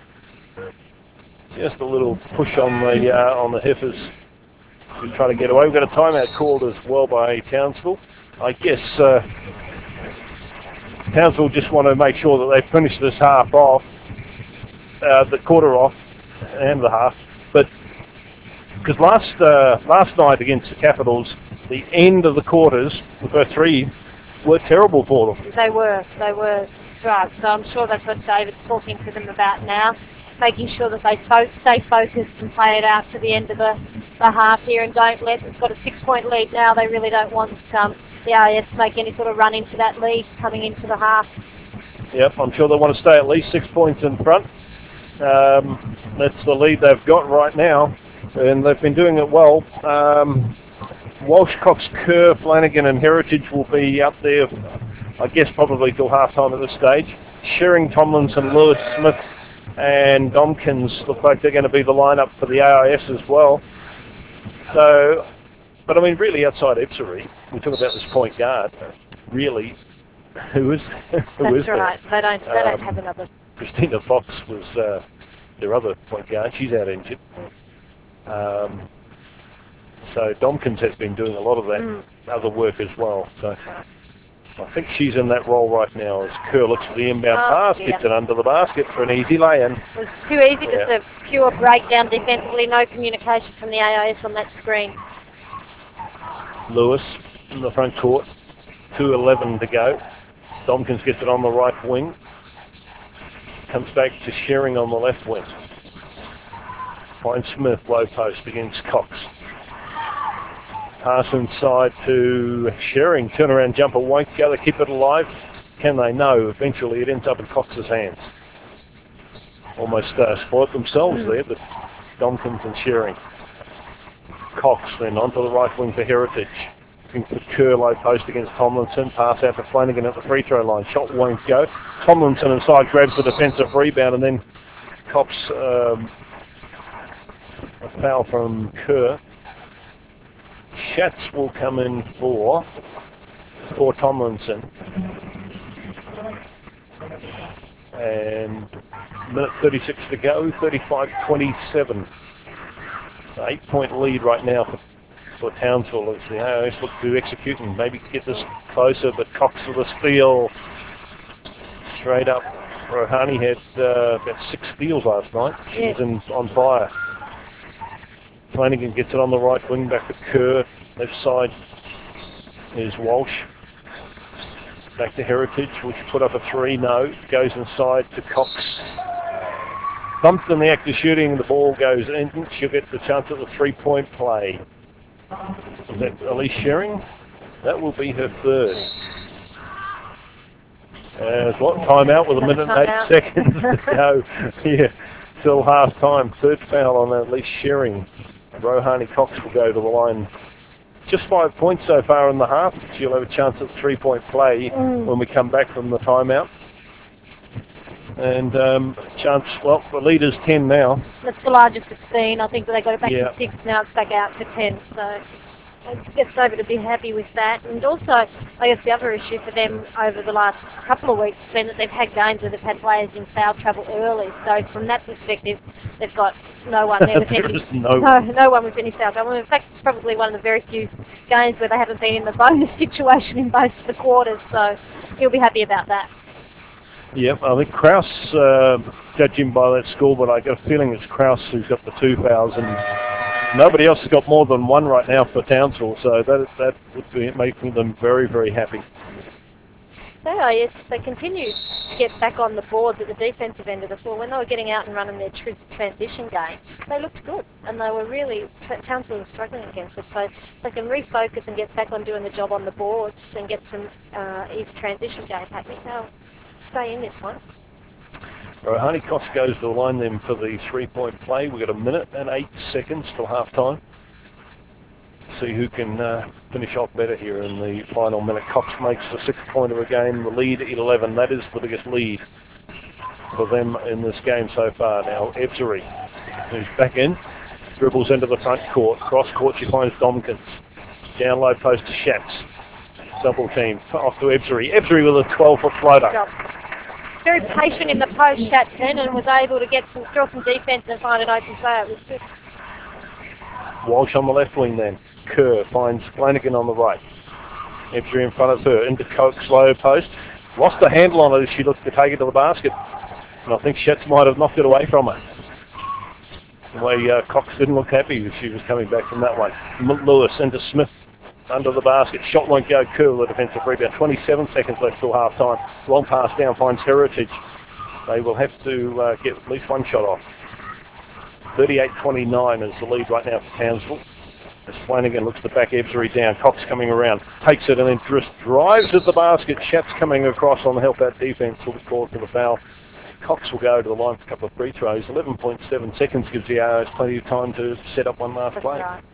Just a little push on the uh, on the Heifers to try to get away. We've got a timeout called as well by Townsville. I guess uh, Townsville just want to make sure that they finish this half off, uh, the quarter off and the half. But because last uh, last night against the Capitals, the end of the quarters, the first three, were terrible for them. They were, they were, right. So I'm sure that's what David's talking to them about now, making sure that they fo- stay focused and play it out to the end of the, the half here and don't let, they've got a six-point lead now, they really don't want um, the A I S to make any sort of run into that lead coming into the half. Yep, I'm sure they want to stay at least six points in front. Um, that's the lead they've got right now, and they've been doing it well. Um, Walsh, Cox, Kerr, Flanagan and Heritage will be up there, I guess probably till half-time at this stage. Shearing, Tomlinson, Lewis, Smith and Domkins look like they're going to be the lineup for the A I S as well. So, but I mean really outside Ebzery, we talk about this point guard, really, who is, who That's is right, there? they don't, they um, don't have another. Christina Fox was uh, their other point guard, she's out injured. Um, So Domkins has been doing a lot of that mm. other work as well. So I think she's in that role right now as Kerr looks for the inbound oh, pass, yeah. gets it under the basket for an easy lay-in. It was too easy, yeah. just a pure breakdown defensively, no communication from the A I S on that screen. Lewis in the front court, two eleven to go. Domkins gets it on the right wing. Comes back to Shearing on the left wing. Finds Smith, low post against Cox. Pass inside to Shearing. Turnaround jumper won't go. They keep it alive. Can they? No. Eventually it ends up in Cox's hands. Almost uh, spoilt themselves mm. there, but Domkins and Shearing. Cox then onto the right wing for Heritage. Looking for Kerr, low post against Tomlinson. Pass out to Flanagan at the free throw line. Shot won't go. Tomlinson inside grabs the defensive rebound and then cops um, a foul from Kerr. Schatz will come in for for Tomlinson. And minute thirty-six to go, thirty-five twenty-seven. Eight-point lead right now for, for Townsville as the A I S look to execute and maybe get this closer, but Cox with a steal. Straight up. Rohani had uh, about six steals last night. She yeah. was in, on fire. Flanagan gets it on the right wing, back to Kerr. Left side is Walsh. Back to Heritage, which put up a three. No. Goes inside to Cox. Bumped in the act of shooting, the ball goes in. She'll get the chance at the three-point play. Is that Elise Shearing? That will be her third. As what? Timeout with a minute and eight seconds to go. Yeah, till half time. Third foul on Elise Shearing. Rohani Cox will go to the line just five points so far in the half. She'll have a chance at three-point play Mm. when we come back from the timeout. And um, chance, well, the leader's ten now. That's the largest it's been. I think they got it back Yeah. to six, now it's back out to ten. So I guess Dover to be happy with that. And also, I guess the other issue for them over the last couple of weeks has been that they've had games where they've had players in foul trouble early. So from that perspective, they've got no one there with There any, is no no, no one with any foul trouble. In fact, it's probably one of the very few games where they haven't been in the bonus situation in both the quarters. So he'll be happy about that. Yep, I think Kraus, uh, judging by that score, but I get a feeling it's Kraus who's got the two fouls, and nobody else has got more than one right now for Townsville, so that that would be making them very, very happy. So yes, they continue to get back on the boards at the defensive end of the floor. When they were getting out and running their tr- transition game, they looked good, and they were really, Townsville was struggling against it. So if they can refocus and get back on doing the job on the boards and get some uh, easy transition game happening, they'll stay in this one. Rohani Cox goes to the line then for the three-point play. We've got a minute and eight seconds till half-time. See who can uh, finish off better here in the final minute. Cox makes the six-pointer again, the lead eleven. That is the biggest lead for them in this game so far. Now Ebzery, who's back in, dribbles into the front court. Cross court, she finds Domkins. Down low post to Schatz. Double team off to Ebzery. Ebzery with a twelve-foot floater. Job. Very patient in the post, Shatson, and was able to get some, draw some defence and find an open player. It was good. Walsh on the left wing then. Kerr finds Flanagan on the right. Ebzery in front of her. Into Coke's low post. Lost the handle on it as she looked to take it to the basket. And I think Schatz might have knocked it away from her. The way uh, Cox didn't look happy as she was coming back from that one. Lewis into Smith. Under the basket, shot won't go. Kerr with a defensive rebound. twenty-seven seconds left till half time. Long pass down finds Heritage. They will have to uh, get at least one shot off. thirty-eight twenty-nine is the lead right now for Townsville. As Flanagan looks to back Ebzery down. Cox coming around, takes it and then just drives at the basket. Schatz coming across on the help out defense will be called for the foul. Cox will go to the line for a couple of free throws. eleven point seven seconds gives the A I S plenty of time to set up one last play. Right.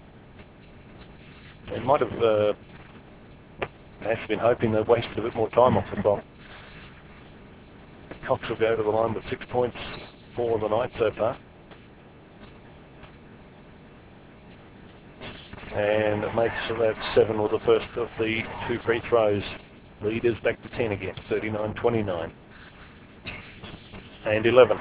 They might have uh, actually been hoping they'd wasted a bit more time off the clock. Cox will go to the line with six points for the night so far. And it makes that seven with the first of the two free throws. Lead is back to ten again, thirty-nine twenty-nine. And eleven.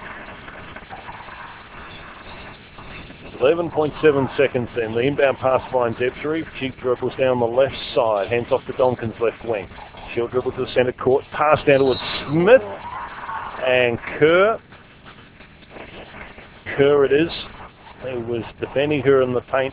eleven point seven seconds then. The inbound pass finds Ebzery. She dribbles down the left side. Hands off to Domkins' left wing. She'll dribble to the centre court. Pass down towards Smith. And Kerr. Kerr it is. Who was defending her in the paint.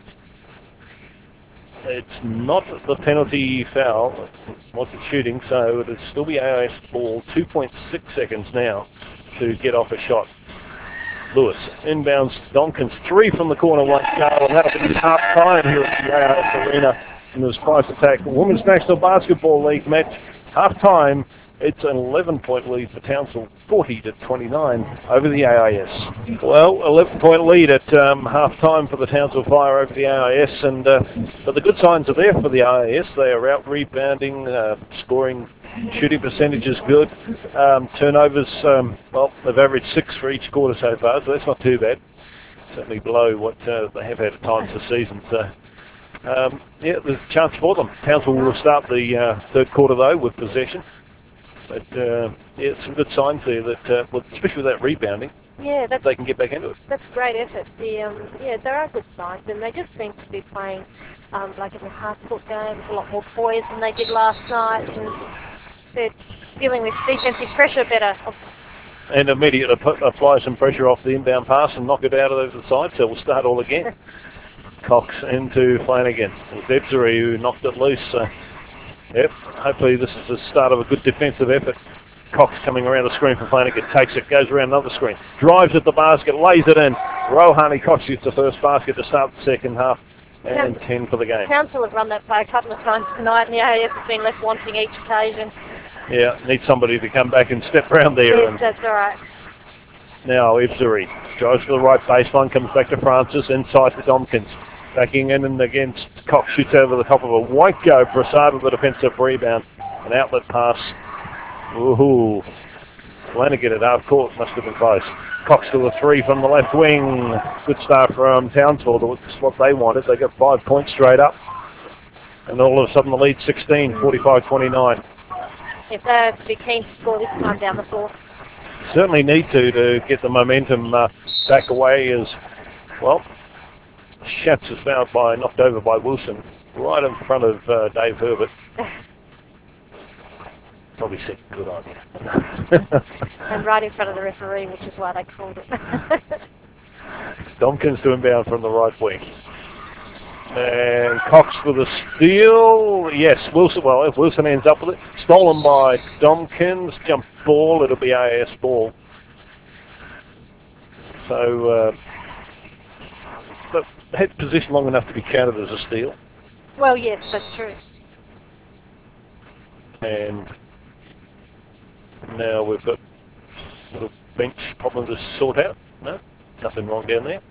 It's not the penalty foul. It wasn't shooting, so it'll still be A I S ball. two point six seconds now to get off a shot. Lewis inbounds Domkins, three from the corner, one goal, and that'll be half time here at the A I S Arena in this Price Attack Women's National Basketball League match. Half time, it's an eleven point lead for Townsville, forty to twenty-nine over the A I S. Well, eleven point lead at um, half time for the Townsville Fire over the A I S, and uh, but the good signs are there for the A I S. They are out rebounding, uh, scoring. Shooting percentage is good. Um, turnovers, um, well, they've averaged six for each quarter so far, so that's not too bad. Certainly below what uh, they have had at times this season. So, um, yeah, there's a chance for them. Townsville will start the uh, third quarter, though, with possession. But, uh, yeah, some good signs there, that, uh, well, especially with that rebounding. Yeah, that's, they can get back into it. That's great effort. The, um, yeah, there are good signs, and they just seem to be playing um, like in the half-court game with a lot more poise than they did last night. And they're dealing with defensive pressure better. And immediately apply some pressure off the inbound pass and knock it out of the side, so we'll start all again. Cox into Flanagan. It's Ebzery who knocked it loose. So, yep, hopefully this is the start of a good defensive effort. Cox coming around the screen for Flanagan, takes it, goes around another screen, drives at the basket, lays it in. Rohani Cox gets the first basket to start the second half. And Council, ten for the game. Council have run that play a couple of times tonight, and the A I S has been left wanting each occasion. Yeah, need somebody to come back and step around there. Yes, and that's all right. now Ebzery drives to the right baseline, comes back to Francis, inside to Domkins. Backing in and against Cox, shoots over the top of a Won't go. Brassard with the defensive rebound. An outlet pass. Ooh. Flanagan at half court, must have been close. Cox to the three from the left wing. Good start from Townsville. That's what they wanted. They got five points straight up. And all of a sudden the lead sixteen, forty-five twenty-nine. If they're to be keen to score this time down the floor. Certainly need to to get the momentum uh, back away as, well, Schatz is fouled by, knocked over by Wilson, right in front of uh, Dave Herbert. Probably said good idea. And right in front of the referee, which is why they called it. Domkins to inbound from the right wing. And Cox with a steal. Yes, Wilson. Well, if Wilson ends up with it, stolen by Domkins. Jump ball. It'll be A S ball. So, uh, but had position long enough to be counted as a steal. Well, yes, that's true. And now we've got a little bench problem to sort out. No, nothing wrong down there.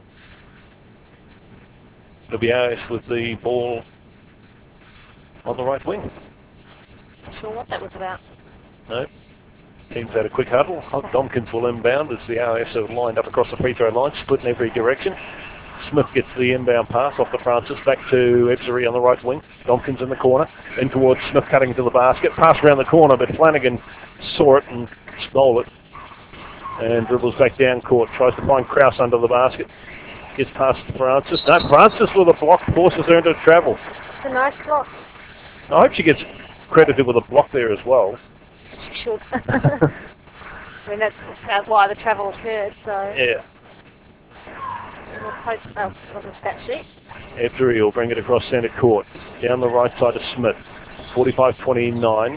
It'll be A S with the ball on the right wing. Not sure what that was about. No. Teams had a quick huddle. Domkins will inbound as the A S have lined up across the free throw line, split in every direction. Smith gets the inbound pass off to Francis, back to Ebzery on the right wing. Domkins in the corner, in towards Smith cutting to the basket. Pass around the corner, but Flanagan saw it and stole it. And dribbles back down court, tries to find Krause under the basket. Gets past Francis. No, Francis with a block forces her into travel. It's a nice block. I hope she gets credited with a block there as well. She should. I mean, that's, that's why the travel occurred, so... Yeah. We'll post oh, on the stat sheet. Ebzery will bring it across centre court. Down the right side of Smith. forty-five twenty-nine.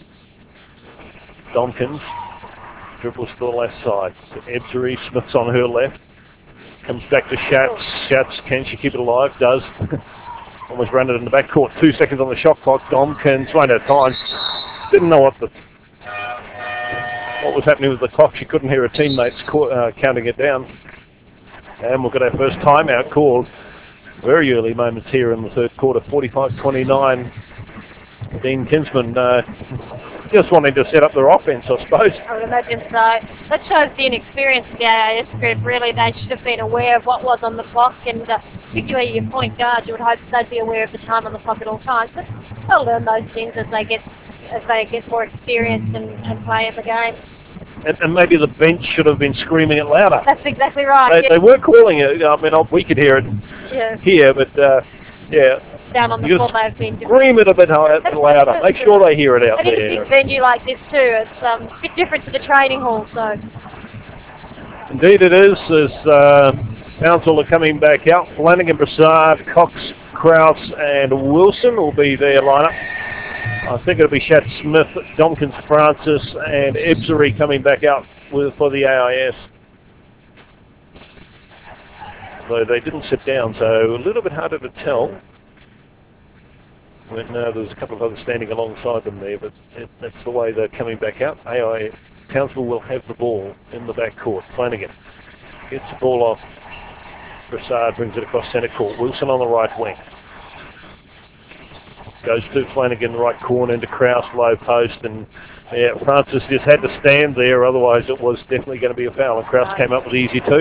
Domkins dribbles to the left side. Ebzery, Smith's on her left. Comes back to Schatz. Schatz, can she keep it alive? Does. Almost ran it in the back court. Two seconds on the shot clock. Domkins ran out of time. Didn't know what the what was happening with the clock. She couldn't hear her teammates uh, counting it down. And we've got our first timeout called. Very early moments here in the third quarter. forty-five twenty-nine. Dean Kinsman uh, just wanting to set up their offense, I suppose. I would imagine so. That shows the inexperience of the A I S group. Really, they should have been aware of what was on the clock, and uh, particularly your point guard, you would hope they'd be aware of the time on the clock at all times. But they'll learn those things as they get as they get more experience and, and play in the game. And, and maybe the bench should have been screaming it louder. That's exactly right. They, yeah. they were calling it. I mean, we could hear it yeah. here, but uh, yeah. Down on the floor, may have been scream it a bit louder. Make sure they hear it out and there. In a big venue like this too, it's um, a bit different to the training hall. So. Indeed, it is. As uh, Townsville are coming back out, Flanagan, Brassard, Cox, Krause, and Wilson will be their lineup. I think it'll be Schatz, Smith, Domkins, Francis, and Ebzery coming back out with, for the A I S. Though they didn't sit down, so a little bit harder to tell. When uh, there's a couple of others standing alongside them there, but it, that's the way they're coming back out. A I Townsville will have the ball in the back court. Flanagan gets the ball off. Brassard brings it across centre court. Wilson on the right wing. Goes to Flanagan, right corner into Krause, low post, and yeah, Francis just had to stand there, otherwise it was definitely going to be a foul, and Krause came up with easy two.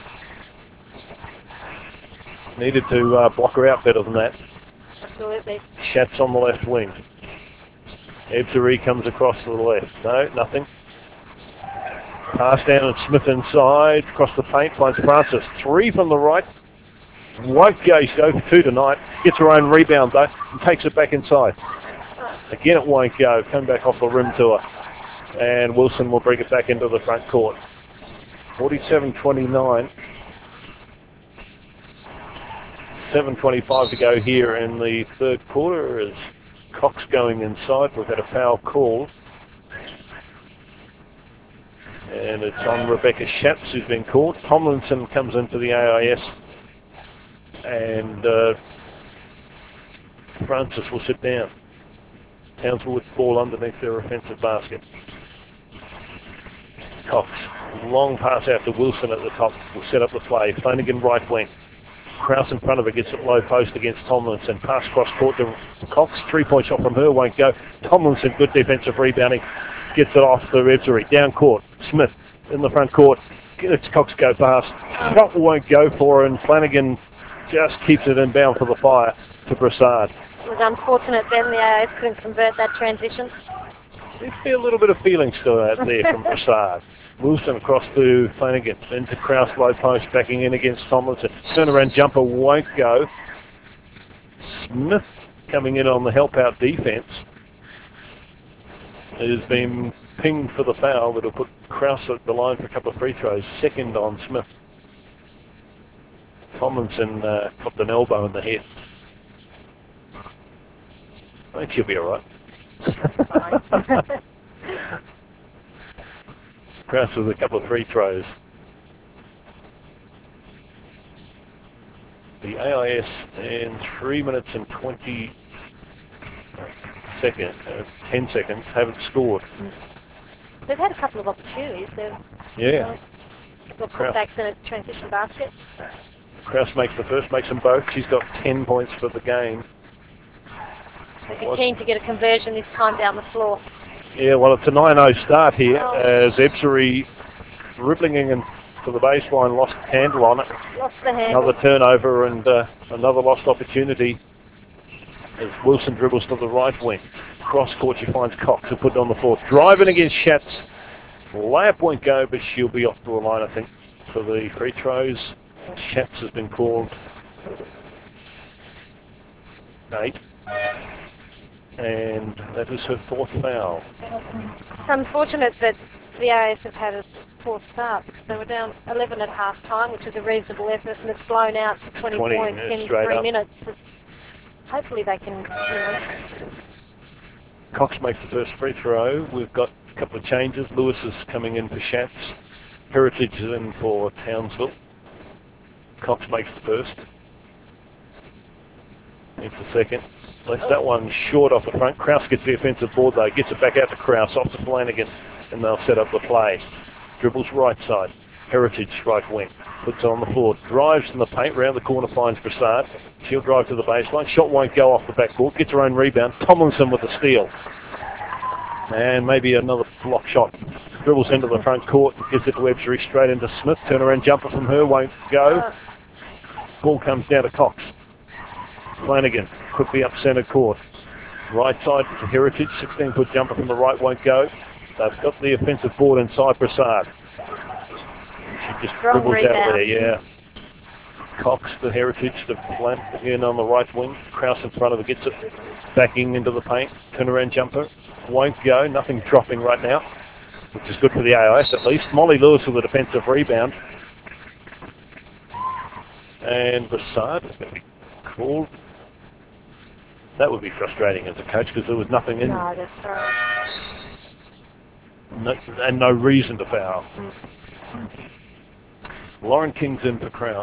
Needed to uh, block her out better than that. Absolutely. Schatz on the left wing. Ebzery comes across to the left. No, nothing. Pass down and Smith inside, across the paint, finds Francis. Three from the right. Won't go, she's over two tonight. Gets her own rebound though, and takes it back inside. Again it won't go, come back off the rim to her. And Wilson will bring it back into the front court. forty-seven twenty-nine. seven twenty-five to go here in the third quarter as Cox going inside. We've had a foul called. And it's on Rebecca Schatz who's been called. Tomlinson comes into the A I S. And uh, Francis will sit down. Townsville with the ball underneath their offensive basket. Cox, long pass out to Wilson at the top will set up the play. Flanagan right wing. Krause in front of her gets it low post against Tomlinson. Pass cross court to Cox. Three-point shot from her won't go. Tomlinson, good defensive rebounding. Gets it off to Ebzery. Down court. Smith in the front court. Lets Cox go past. Shot won't go for her, and Flanagan just keeps it inbound for the Fire to Brassard. It was unfortunate then the A I S couldn't convert that transition. Seems to be a little bit of feeling still out there from Brassard. Wilson across to Flanagan, into Krause low post, backing in against Tomlinson. Turnaround jumper won't go. Smith coming in on the help out defense. It has been pinged for the foul that'll put Krause at the line for a couple of free throws. Second on Smith. Tomlinson uh, popped an elbow in the head. I think she'll be alright. Krause with a couple of free throws. The A I S in three minutes and twenty seconds, uh, ten seconds, haven't scored. They've had a couple of opportunities. They've Yeah. got putbacks in a transition basket. Krause makes the first, makes them both. She's got ten points for the game. They'd be keen to get a conversion this time down the floor. Yeah, well, it's a nine oh start here Oh. as Ebzery dribbling in to the baseline, lost handle on it. Lost the handle. Another turnover and uh, another lost opportunity as Wilson dribbles to the right wing. Cross court, she finds Cox who put it on the floor. Driving against Schatz. Layup won't go, but she'll be off to the line, I think, for the free throws. Schatz has been called eight. And that is her fourth foul. It's unfortunate that the A I S have had a poor start because they were down eleven at half time, which was a reasonable effort, and it's blown out to twenty, twenty points minutes in straight three up. minutes. It's, hopefully they can, you know. Cox makes the first free throw. We've got a couple of changes. Lewis is coming in for Schatz. Heritage is in for Townsville. Cox makes the first. Makes the second. Lets that one short off the front. Krause gets the offensive board though. Gets it back out to Krause, off to Flanagan, and they'll set up the play. Dribbles right side. Heritage right wing. Puts it on the floor. Drives in the paint. Round the corner finds Brassard. She'll drive to the baseline. Shot won't go off the backboard. Gets her own rebound. Tomlinson with the steal. And maybe another block shot. Dribbles into the front court. Gives it to Ebzery straight into Smith. Turnaround jumper from her won't go. Ball comes down to Cox. Flanagan quickly up centre court. Right side to Heritage. sixteen foot jumper from the right won't go. They've got the offensive board inside Brassard. She just Strong dribbles rebound. out there, yeah. Cox to Heritage to flank again on the right wing. Krause in front of her gets it. Backing into the paint. Turnaround jumper. Won't go. Nothing dropping right now, which is good for the A I S at least. Molly Lewis with a defensive rebound. And Brassard is going to be called. That would be frustrating as a coach because there was nothing in No, that's right. no, and no reason to foul. Lauren King's in for Krause.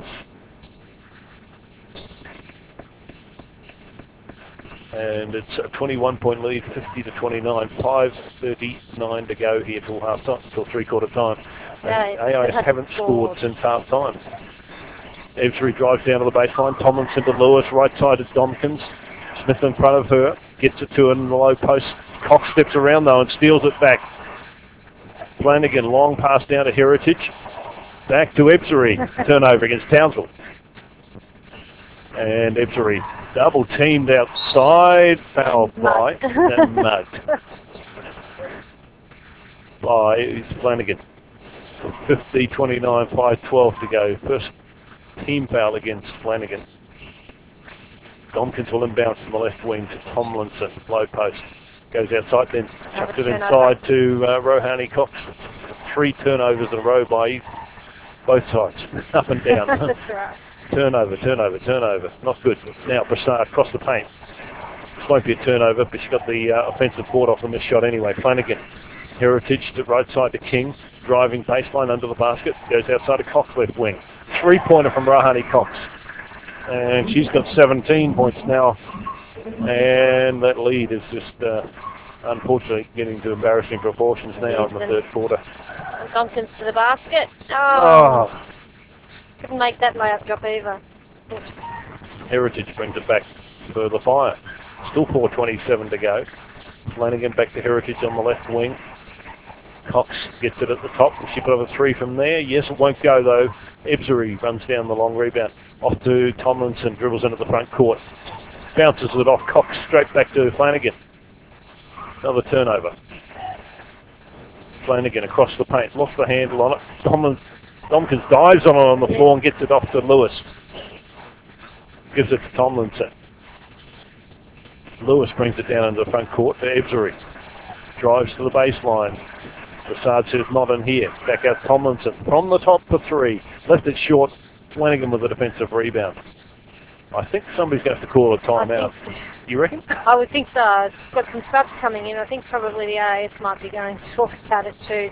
And it's a twenty-one point lead, fifty to twenty-nine. five thirty-nine to go here till half time, till three-quarter time. And No, A I S it hasn't haven't scored scored. since half time. Ebzery drives down to the baseline. Tomlinson to Lewis, right side to Domkins. Smith in front of her, gets it to her in the low post. Cox steps around though and steals it back. Flanagan, long pass down to Heritage. Back to Ebzery. Turnover against Townsville. And Ebzery double teamed outside. Foul by and mugged by Flanagan. fifty twenty-nine, five twelve to go. First team foul against Flanagan. Domkins will inbound from the left wing to Tomlinson. Low post. Goes outside, then chucks it inside to uh, Rohani Cox. Three turnovers in a row by both sides. Up and down. That's right. Turnover, turnover, turnover. Not good. Now Brassard across the paint. This won't be a turnover, but she got the uh, offensive board off the missed shot anyway. Flanagan. Heritage to right side to King. Driving baseline under the basket. Goes outside to Cox left wing. Three-pointer from Rohani Cox. And she's got seventeen points now. And that lead is just, uh, unfortunately, getting to embarrassing proportions now in the third quarter. Domkins to the basket. Oh, Oh, couldn't make that layup drop either. Heritage brings it back for the Fire. Still four twenty-seven to go. Flanagan back to Heritage on the left wing. Cox gets it at the top. She put up a three from there. Yes, it won't go though. Ebzery runs down the long rebound. Off to Tomlinson, dribbles into the front court. Bounces it off Cox straight back to Flanagan. Another turnover. Flanagan across the paint. Lost the handle on it. Tomlin, Tompkins dives on it on the floor and gets it off to Lewis. Gives it to Tomlinson. Lewis brings it down into the front court to Ebzery. Drives to the baseline. Broussard says not in here. Back out Tomlinson. From the top for three. Left it short. Flanagan with a defensive rebound. I think somebody's going to have to call a timeout. You reckon? I would think so. It's got some subs coming in. I think probably the A I S might be going to talk about it too.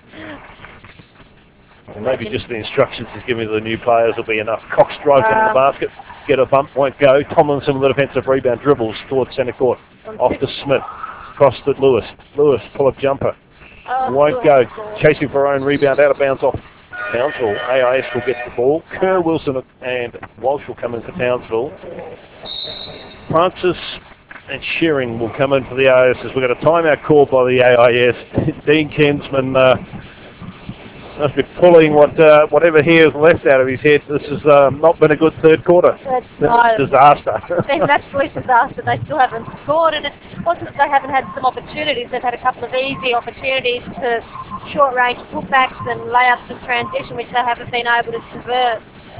Or maybe just the instructions is giving the new players will be enough. Cox drives Uh, into the basket. Get a bump, won't go. Tomlinson with a defensive rebound. Dribbles towards centre court. Off to Smith. Cross to Lewis. Lewis, pull-up jumper. Oh, Won't go. Chasing for her own rebound. Out of bounds off Townsville. A I S will get the ball. Kerr, Wilson and Walsh will come in for Townsville. Francis and Shearing will come in for the A I S as we've got a timeout called by the A I S. Dean Kinsman uh, must be pulling what uh, whatever he has left out of his head. This has uh, not been a good third quarter. That's not disaster. It's been an absolute disaster. They still haven't scored, and it wasn't that they haven't had some opportunities. They've had a couple of easy opportunities to short-range putbacks and layups and transition, which they haven't been able to convert.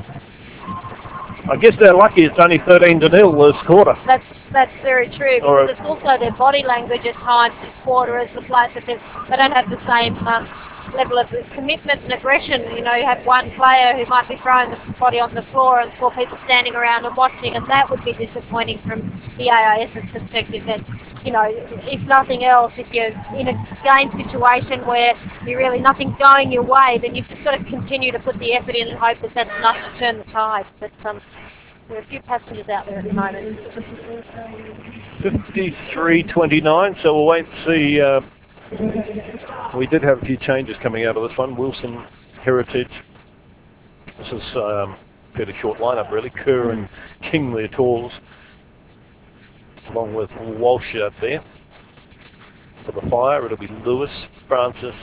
I guess they're lucky it's only thirteen to nil this quarter. That's that's very true. Or Because it's also their body language at times this quarter as the players that they they don't have the same um, level of commitment and aggression. You know, you have one player who might be throwing the body on the floor and four people standing around and watching, and that would be disappointing from the A I S's perspective. That, you know, if nothing else, if you're in a game situation where you're really nothing's going your way, then you've just got to continue to put the effort in and hope that that's enough to turn the tide. But um, there are a few passengers out there at the moment. fifty-three twenty-nine, so we'll wait and see. Uh, we did have a few changes coming out of this one. Wilson, Heritage. This is um, a fairly short lineup, really. Kerr and King, their talls, along with Walsh out there. For the Fire, it'll be Lewis, Francis,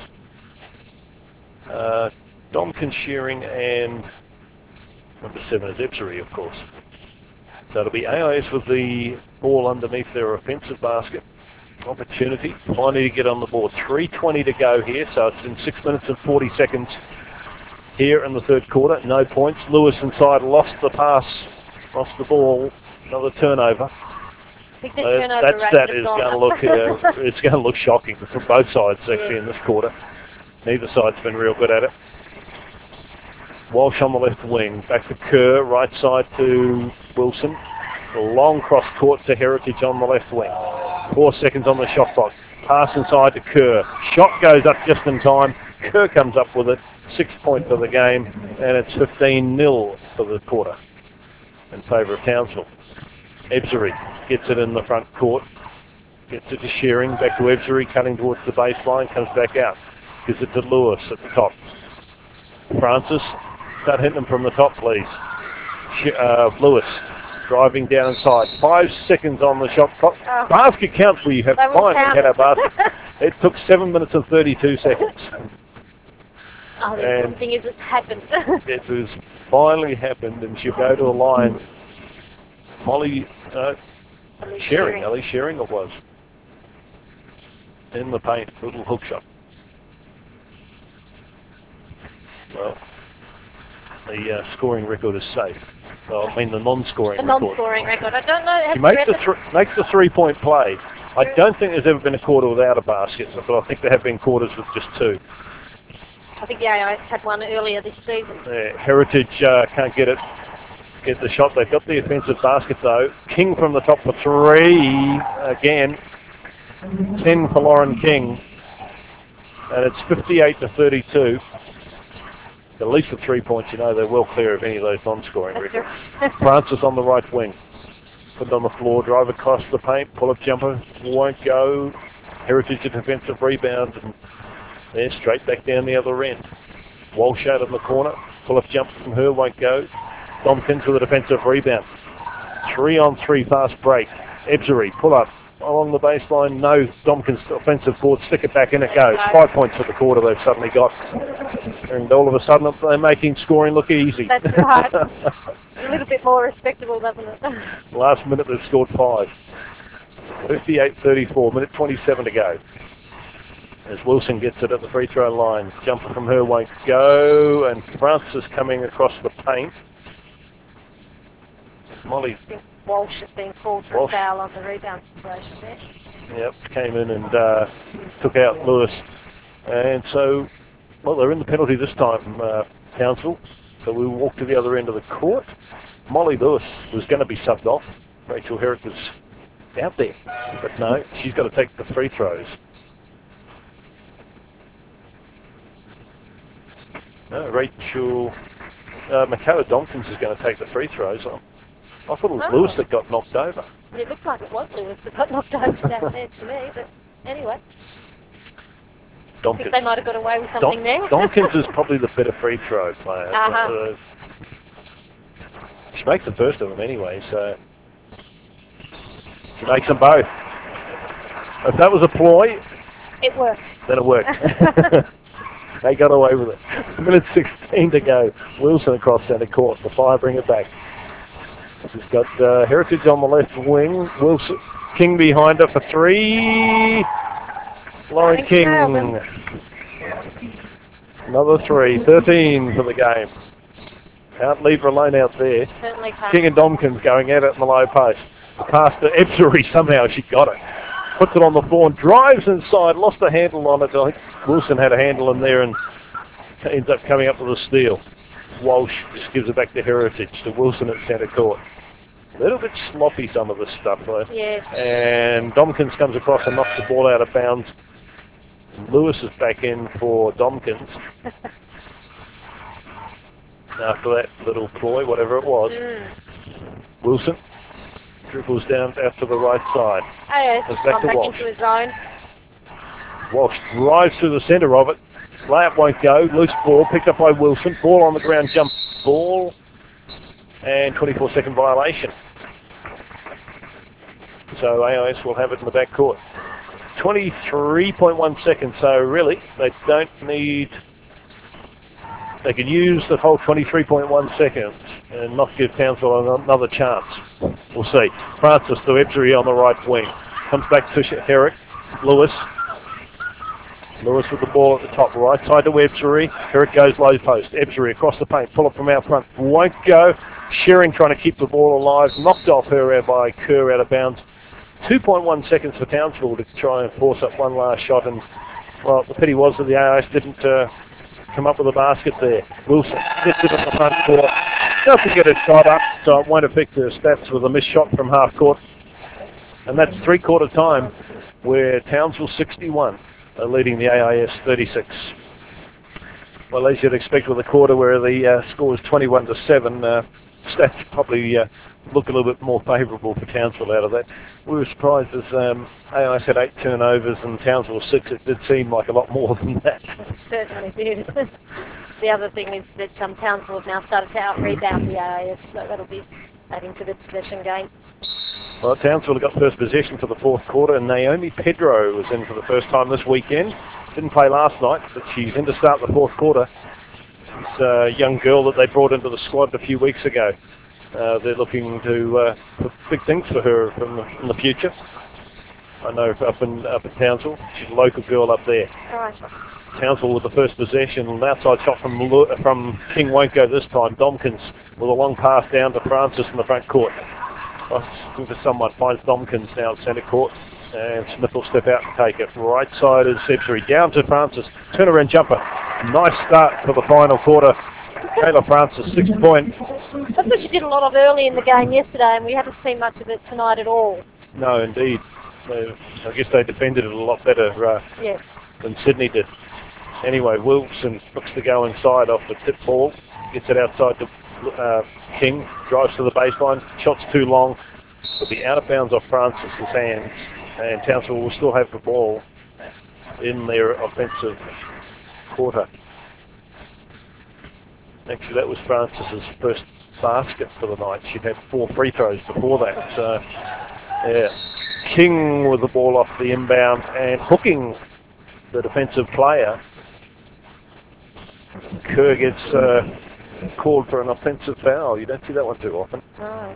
uh, Domkin, Shearing, and number seven is Ebzery, of course. So it'll be A I S with the ball underneath their offensive basket. Opportunity, finally to get on the board. three twenty to go here, so it's in six minutes and forty seconds here in the third quarter. No points. Lewis inside, lost the pass, lost the ball. Another turnover. I think the Uh, turnover that's rate that has is gone going to up. look. Uh, it's going to look shocking from both sides actually in this quarter. Neither side's been real good at it. Walsh on the left wing, back to Kerr, right side to Wilson. A long cross court to Heritage on the left wing. Four seconds on the shot clock. Pass inside to Kerr. Shot goes up just in time. Kerr comes up with it. Six point for the game, and it's fifteen nil for the quarter in favour of Townsville. Ebzery gets it in the front court. Gets it to Shearing, back to Ebzery, cutting towards the baseline, comes back out. Gives it to Lewis at the top. Francis, start hitting them from the top, please. Sh- uh, Lewis, driving down inside. Five seconds on the shot clock. Oh. Basket counts. We have They will finally had count. our basket. It took seven minutes and thirty-two seconds. Oh, the And- important thing is it's happened. It has finally happened, and she'll go to a line. Molly uh, Shearing, Ellie Shearing it was. In the paint, little hook shot. Well, the uh, scoring record is safe. Well, I mean the non-scoring The record. non-scoring record. I don't know. Have She you makes read the, the- th- makes the three-point play. I don't think there's ever been a quarter without a basket, but I think there have been quarters with just two. I think the A I S had one earlier this season. Uh, Heritage uh, can't get it, get the shot. They've got the offensive basket though. King from the top for three again. ten for Lauren King, and it's fifty-eight to thirty-two. At least the three points, you know, they're well clear of any of those non-scoring That's records. right. Francis on the right wing. Put it on the floor, drive across the paint, pull-up jumper, won't go. Heritage a defensive rebound, and they're straight back down the other end. Walsh out in the corner, pull-up jumper from her, won't go. Domkins with a defensive rebound. Three on three fast break. Ebzery, pull up along the baseline. No, Domkins offensive board. Stick it back in. It goes. Five points for the quarter they've suddenly got. And all of a sudden they're making scoring look easy. That's right. A little bit more respectable, doesn't it? Last minute they've scored five. fifty-eight thirty-four, minute twenty-seven to go. As Wilson gets it at the free throw line. Jumper from her won't go, and Francis coming across the paint. Molly Walsh has been called for Walsh. a foul on the rebound situation there. Yep, came in and uh, took out Lewis. And so, well, they're in the penalty this time, uh, Townsville. So we walk to the other end of the court. Molly Lewis was going to be subbed off. Rachel Herrick was out there. But no, she's got to take the free throws. No, Rachel, uh, Michaela Domkins is going to take the free throws. I, I thought it was Oh. Lewis that got knocked over. It looked like it was Lewis that got knocked over down there to me, but anyway. I think Domkins. they might have got away with something Dom- there. Domkins is probably the better free throw player. Uh-huh. Uh, she makes the first of them anyway, so she makes them both. If that was a ploy, It worked. then it worked. They got away with it. A minute sixteen to go. Wilson across centre court. The Fire bring it back. She's got uh, Heritage on the left wing. Wilson King behind her for three. Lauren Thanks, King. Melbourne. Another three. thirteen for the game. Can't leave her alone out there. Certainly can't. King and Domkins going at it in the low post. The pass to Ebzery. Somehow she got it. Puts it on the floor and drives inside. Lost a handle on it. I think Wilson had a handle in there and ends up coming up with a steal. Walsh just gives it back to Heritage, to Wilson at centre court. A little bit sloppy, some of this stuff, though. Yes. And Domkins comes across and knocks the ball out of bounds. Lewis is back in for Domkins. After that little ploy, whatever it was. Mm. Wilson dribbles down out to the right side. Oh, yes. It's back Gone to back Walsh. into his zone. Walsh drives through the centre of it. Layup won't go. Loose ball picked up by Wilson. Ball on the ground, jump ball. And twenty-four second violation. So A I S will have it in the back court. twenty-three point one seconds. So really, they don't need... They can use the whole twenty-three point one seconds and not give Townsville another chance. We'll see. Francis to Ebzery on the right wing. Comes back to Herrick. Lewis. Lewis with the ball at the top, right side to Ebzery. Herrick goes low post. Ebzery across the paint. Pull it from out front. Won't go. Shearing trying to keep the ball alive. Knocked off her by Kerr out of bounds. two point one seconds for Townsville to try and force up one last shot. And, well, the pity was that the A I S didn't uh, come up with a basket there. Wilson gets it at the front court. Doesn't get a shot up, so it won't affect her stats with a missed shot from half court. And that's three-quarter time where Townsville sixty-one are leading the A I S thirty-six. Well, as you'd expect with a quarter where the uh, score is twenty-one to seven, uh, stats probably uh, look a little bit more favourable for Townsville out of that. We were surprised as um, A I S had eight turnovers and Townsville six. It did seem like a lot more than that. It certainly did. The other thing is that um, Townsville have now started to out-rebound the A I S, so that'll be adding to the possession game. Well, Townsville got first possession for the fourth quarter, and Naomi Pedro was in for the first time this weekend. Didn't play last night, but she's in to start the fourth quarter. She's a young girl that they brought into the squad a few weeks ago. Uh, they're looking to uh, put big things for her from the, in the future. I know up in, up in Townsville, she's a local girl up there. All right. Townsville with the first possession, an outside shot from Lu- from King won't go this time. Domkins with a long pass down to Francis in the front court. Looking for someone, finds Domkins now at centre court, and Smith will step out and take it. Right side is Ebzery, down to Francis, turnaround jumper. Nice start for the final quarter. Kayla Francis, six point. That's what she did a lot of early in the game yesterday, and we haven't seen much of it tonight at all. No, indeed. So I guess they defended it a lot better uh, Yes. than Sydney did. Anyway, Wilson looks to go inside off the tip ball, gets it outside to uh, King, drives to the baseline, shot's too long, but the out of bounds off Francis' hands, and Townsville will still have the ball in their offensive quarter. Actually, that was Francis' first basket for the night. She'd had four free throws before that. So, yeah. King with the ball off the inbound and hooking the defensive player. Kerr gets uh, called for an offensive foul. You don't see that one too often. No.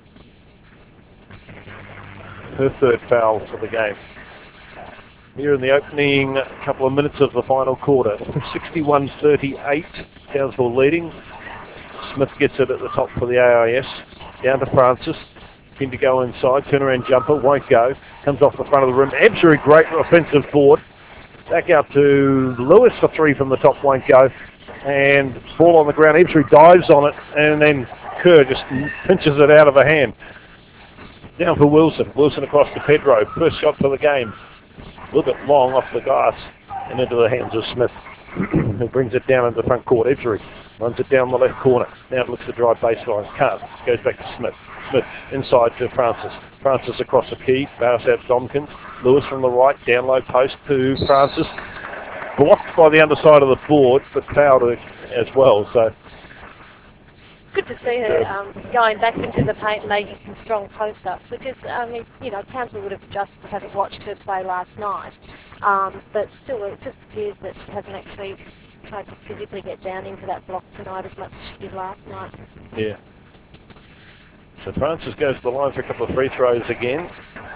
Her third foul for the game. Here in the opening couple of minutes of the final quarter. sixty-one thirty-eight, Townsville leading. Smith gets it at the top for the A I S. Down to Francis. Keen to go inside. Turnaround jumper. Won't go. Comes off the front of the rim. Ebzery, great offensive board. Back out to Lewis for three from the top. Won't go. And ball on the ground. Ebzery dives on it. And then Kerr just pinches it out of her hand. Down for Wilson. Wilson across to Pedro. First shot for the game. A little bit long off the glass and into the hands of Smith, who brings it down into the front court. Ebzery runs it down the left corner. Now it looks to drive baseline. Can't. Goes back to Smith. Smith inside to Francis. Francis across the key. Bounce out to Domkins. Lewis from the right. Down low post to Francis. Blocked by the underside of the board, but fouled as well. So good to see her um, going back into the paint and making some strong post-ups, because, I mean, you know, Townsville would have just having watched her play last night, um, but still it just appears that she hasn't actually tried to physically get down into that block tonight as much as she did last night. Yeah. So Francis goes to the line for a couple of free throws again.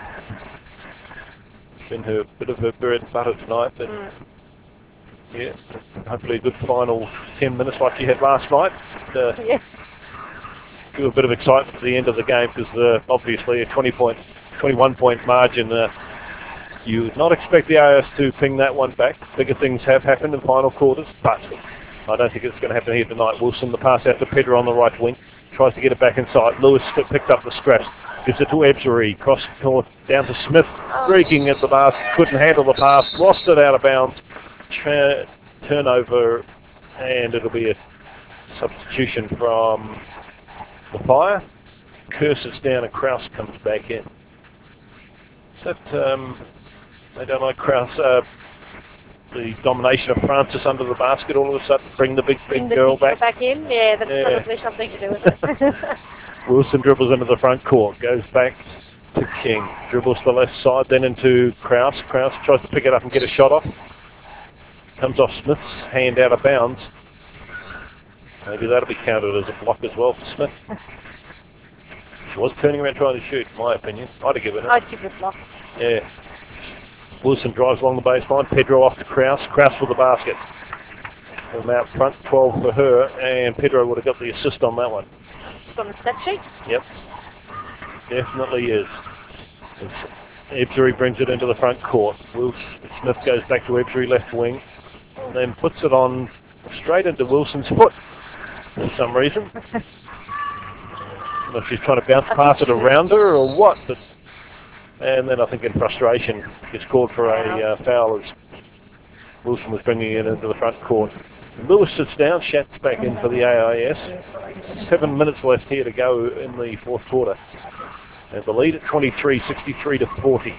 Been her bit of her bread and butter tonight, but mm. yeah, hopefully a good final ten minutes like she had last night. Uh, yeah. Give a bit of excitement at the end of the game, because uh, obviously a twenty point, twenty-one point margin. Uh, you would not expect the A I S to ping that one back. Bigger things have happened in final quarters, but I don't think it's going to happen here tonight. Wilson, the pass out to Pedro on the right wing, tries to get it back inside. Lewis picked up the scraps, gives it to Ebzery, cross court down to Smith, streaking at the basket, couldn't handle the pass, lost it out of bounds. Tra- turnover, and it'll be a substitution from the Fire. Kerr sits down and Krause comes back in. Is that, um, they don't like Krause, uh, the domination of Francis under the basket all of a sudden, bring the big, big bring the girl big back. back in? Yeah, that's yeah. probably something to do with it. Wilson dribbles into the front court, goes back to King, dribbles to the left side, then into Krause. Krause tries to pick it up and get a shot off. Comes off Smith's hand out of bounds. Maybe that'll be counted as a block as well for Smith. She was turning around trying to shoot, in my opinion. I'd have given it. I'd give it a block. Yeah. Wilson drives along the baseline. Pedro off to Krause. Krause for the basket. From out front, twelve for her, and Pedro would have got the assist on that one. It's on the stat sheet? Yep. Definitely is. Ebzery brings it into the front court. Wilson, Smith goes back to Ebzery left wing, and then puts it on straight into Wilson's foot for some reason. I don't know if she's trying to bounce past it around her or what, but and then I think in frustration gets called for a uh, foul as Wilson was bringing it into the front court. Lewis sits down, Shat's back in for the A I S. Seven minutes left here to go in the fourth quarter. And the lead at twenty-three, sixty-three to forty.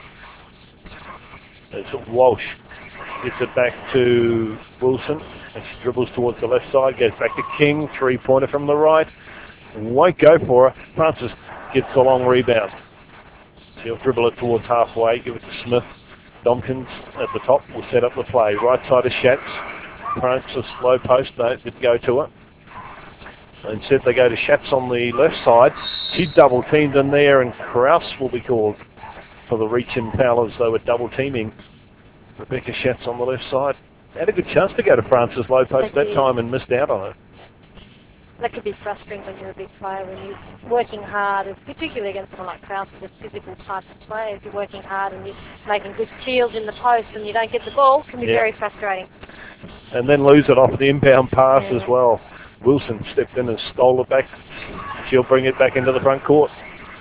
It's Walsh. Gets it back to Wilson. And she dribbles towards the left side, goes back to King. Three-pointer from the right. Won't go for her. Francis gets a long rebound. She'll dribble it towards halfway, give it to Smith. Domkins at the top will set up the play. Right side of Schatz. Francis low post, no, didn't go to her. Instead they go to Schatz on the left side. She double teamed in there, and Krause will be called for the reach and foul as they were double teaming Rebecca Schatz on the left side. Had a good chance to go to Francis low post that time and missed out on it. That could be frustrating when you're a big player, when you're working hard, and particularly against someone like Krause, who's a physical type of player. If you're working hard and you're making good steals in the post and you don't get the ball, it can be yeah. very frustrating. And then lose it off the inbound pass yeah. as well. Wilson stepped in and stole it back. She'll bring it back into the front court.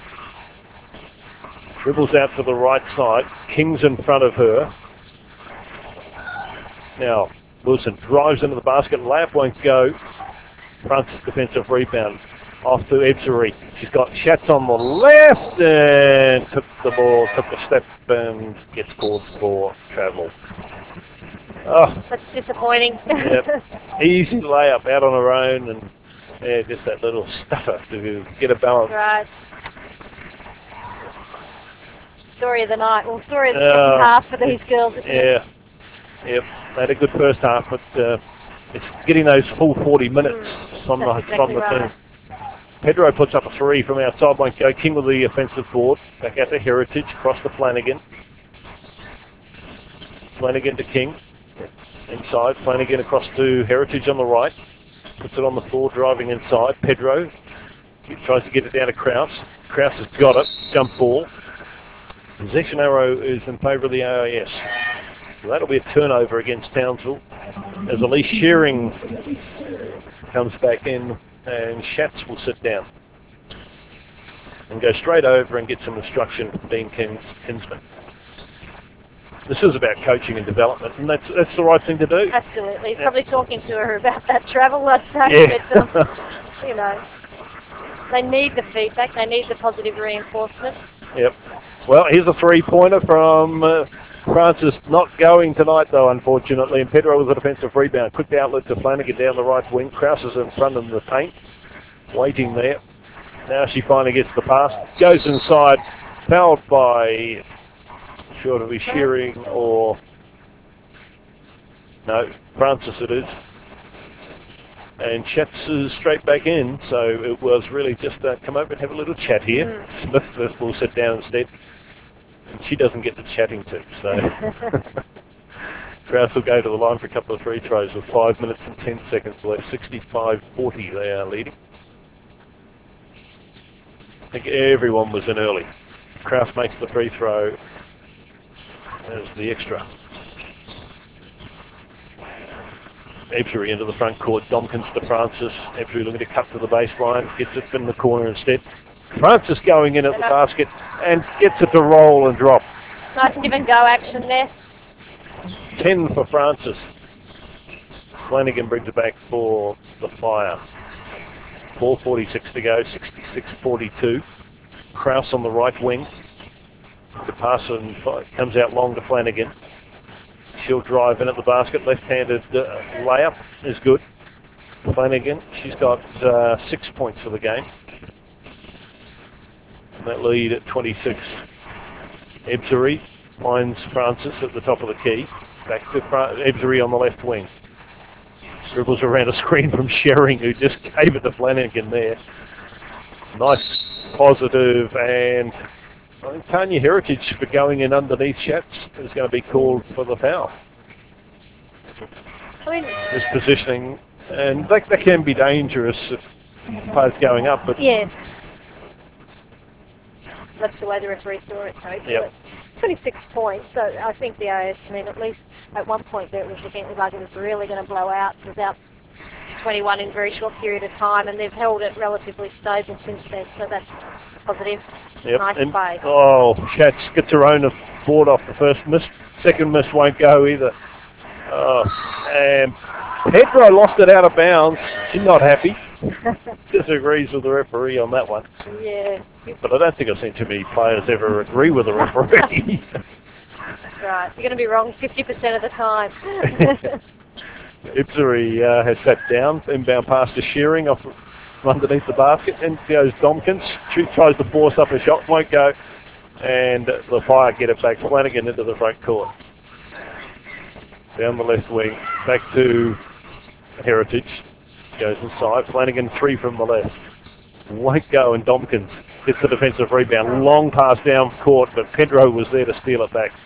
Dribbles out to the right side. King's in front of her. Now, Wilson drives into the basket. Layup won't go. Francis defensive rebound. Off to Ebzery. She's got Schatz on the left and took the ball, took a step and gets called for travel. Oh. That's disappointing. Yep. Easy layup out on her own, and Yeah, just that little stutter to get a balance. Right. Story of the night. Well, story of the Uh, second half for these girls, isn't it? Yeah. Yep. They had a good first half, but uh, it's getting those full forty minutes Mm, from the, that's from exactly the right. team. Pedro puts up a three from outside, won't go. King with the offensive board. Back out to Heritage, across to Flanagan. Flanagan to King. Inside, Flanagan across to Heritage on the right. Puts it on the floor, driving inside. Pedro he tries to get it down to Kraus. Kraus has got it. Jump ball. Possession arrow is in favour of the A I S. So that'll be a turnover against Townsville as Elise Shearing comes back in and Schatz will sit down and go straight over and get some instruction from Dean Kins, Kinsman. This is about coaching and development, and that's that's the right thing to do. Absolutely. He's Yeah. probably talking to her about that travel, I'd say. Yeah. But, um, you know, they need the feedback. They need the positive reinforcement. Yep. Well, here's a three-pointer from uh, Francis. Not going tonight, though, unfortunately. And Pedro with a defensive rebound. Quick outlet to Flanagan down the right wing. Kraus is in front in the paint, waiting there. Now she finally gets the pass. Goes inside. Fouled by, sure to be Shearing or... No, Francis it is. And Schatz is straight back in, so it was really just uh, come over and have a little chat here. Mm. Smith, Smith will sit down instead. And she doesn't get the chatting to, so... Kraus will go to the line for a couple of free throws with five minutes and ten seconds left. sixty-five forty they are leading. I think everyone was in early. Kraus makes the free throw. There's the extra. Ebsbury into the front court. Domkins to Francis. Ebsbury looking to cut to the baseline. Gets it in the corner instead. Francis going in at the basket and gets it to roll and drop. Nice give and go action there. ten for Francis. Flanagan brings it back for the Fire. four forty-six to go, sixty-six forty-two. Kraus on the right wing. The pass and comes out long to Flanagan. She'll drive in at the basket. Left-handed uh, layup is good. Flanagan, she's got uh, six points for the game. And that lead at twenty-six. Ebsbury finds Francis at the top of the key. Back to Fra- Ebsbury on the left wing. Dribbles around a screen from Shearing, who just gave it to Flanagan there. Nice, positive, and I think Tanya Heritage for going in underneath Schatz is going to be called for the foul. I mean, This positioning, and that, that can be dangerous if players going up, but yeah. That's the way the referee saw it, so Yep. twenty-six points, so I think the A I S, I mean, at least at one point there it was looking like it was really going to blow out. It was out twenty-one in a very short period of time, and they've held it relatively stable since then, so that's positive. Yep. Nice And, play. oh, Schatz gets her own board off the first miss. Second miss won't go either. Oh, and Pedro lost it out of bounds. She's not happy. Disagrees with the referee on that one. Yeah, But I don't think I've seen too many players ever agree with the referee. that's right. You're going to be wrong fifty percent of the time. Ebsbury uh, has sat down. Inbound pass to Shearing off underneath the basket. And goes Domkins. She tries to force up a shot. Won't go. And the Fire get it back. Flanagan into the front court. Down the left wing. Back to Heritage. Goes inside. Flanagan three from the left. Won't go, and Domkins gets the defensive rebound. Long pass down court, but Pedro was there to steal it back.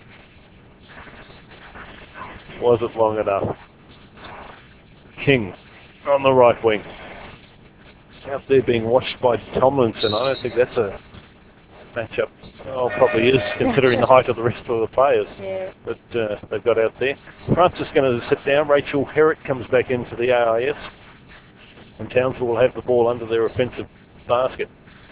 Wasn't long enough. King on the right wing. Out there being watched by Tomlinson. I don't think that's a matchup. Oh, probably is, considering the height of the rest of the players Yeah. that uh, they've got out there. Francis going to sit down. Rachel Herrick comes back in for the A I S. And Townsville will have the ball under their offensive basket.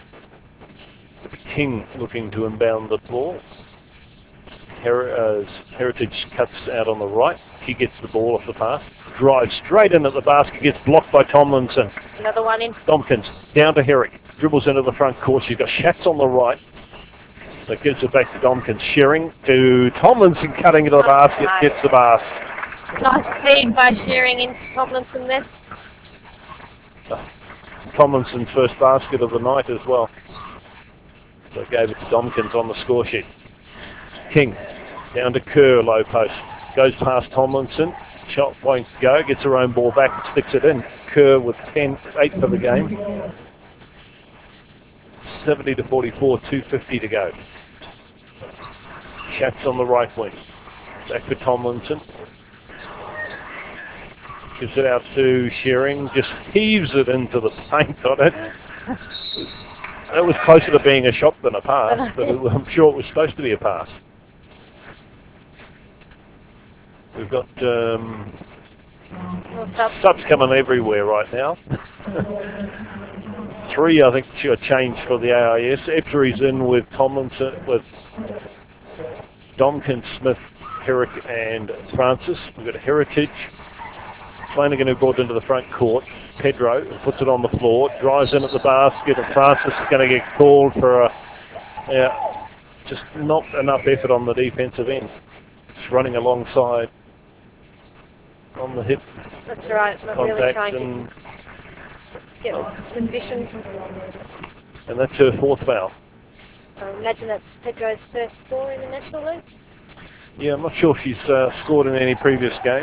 King looking to inbound the ball. Her- uh, Heritage cuts out on the right. He gets the ball off the pass. Drives straight in at the basket. Gets blocked by Tomlinson. Another one in. Domkins down to Herrick. Dribbles into the front court. She's got Schatz on the right. That gives it back to Domkins. Shearing to Tomlinson, cutting into the basket. Gets the basket. Nice feed by Shearing into Tomlinson there. uh, Tomlinson's first basket of the night as well. So gave it to Domkins on the score sheet. King down to Kerr, low post. Goes past Tomlinson. Shot won't go. Gets her own ball back and sticks it in. Kerr with ten, eight for the game. seventy to forty-four, two fifty to go. Schatz on the right wing. Back for Tomlinson. Gives it out to Shearing. Just heaves it into the paint on it. That was closer to being a shot than a pass, but it, I'm sure it was supposed to be a pass. We've got um, subs coming everywhere right now. Three, I think, are changed for the A I S. Ebzery's in with Tomlinson, with Domkins, Smith, Herrick, and Francis. We've got Heritage. Flanagan, who brought into the front court. Pedro puts it on the floor, drives in at the basket, and Francis is going to get called for a, yeah, just not enough effort on the defensive end. Just running alongside on the hip. That's right, not really trying to get position. And that's her fourth foul. I imagine that's Pedro's first score in the National League. Yeah, I'm not sure if she's uh, scored in any previous games.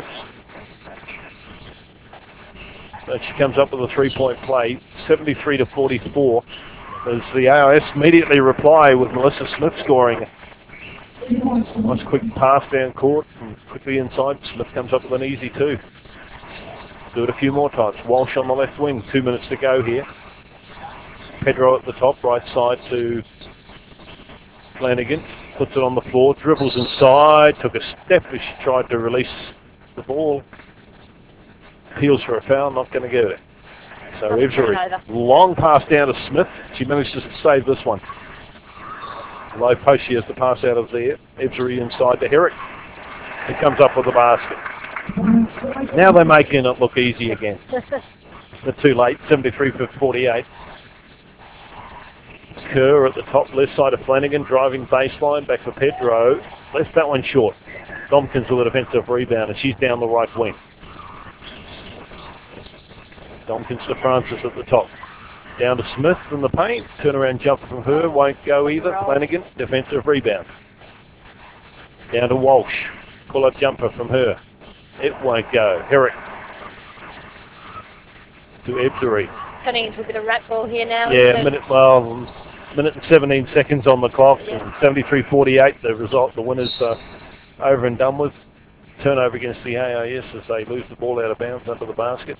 But she comes up with a three-point play, seventy-three to forty-four. As the A I S immediately reply with Melissa Smith scoring. Nice quick pass down court and quickly inside. Smith comes up with an easy two. Do it a few more times. Walsh on the left wing, two minutes to go here. Pedro at the top, right side to Flanagan. Puts it on the floor, dribbles inside, took a step as she tried to release the ball. Appeals for a foul, not going to get it. So Ebzery, long pass down to Smith. She managed to save this one. Low post, she has the pass out of there. Ebzery inside to Herrick. He comes up with the basket. Now they're making it look easy again. They're too late, seventy-three for forty-eight. Kerr at the top left side of Flanagan, driving baseline, back for Pedro. Left that one short. Domkins with a defensive rebound, and she's down the right wing. Domkins to Francis at the top. Down to Smith in the paint. Turnaround jumper from her. Won't go either. Flanagan, defensive rebound. Down to Walsh. Pull-up jumper from her. It won't go. Herrick. To Ebzery. Turning into a bit of rat ball here now. Yeah, minute, well, minute and seventeen seconds on the clock. Yeah. seventy-three forty-eight, the result, the winners are over and done with. Turnover against the A I S as they lose the ball out of bounds under the basket.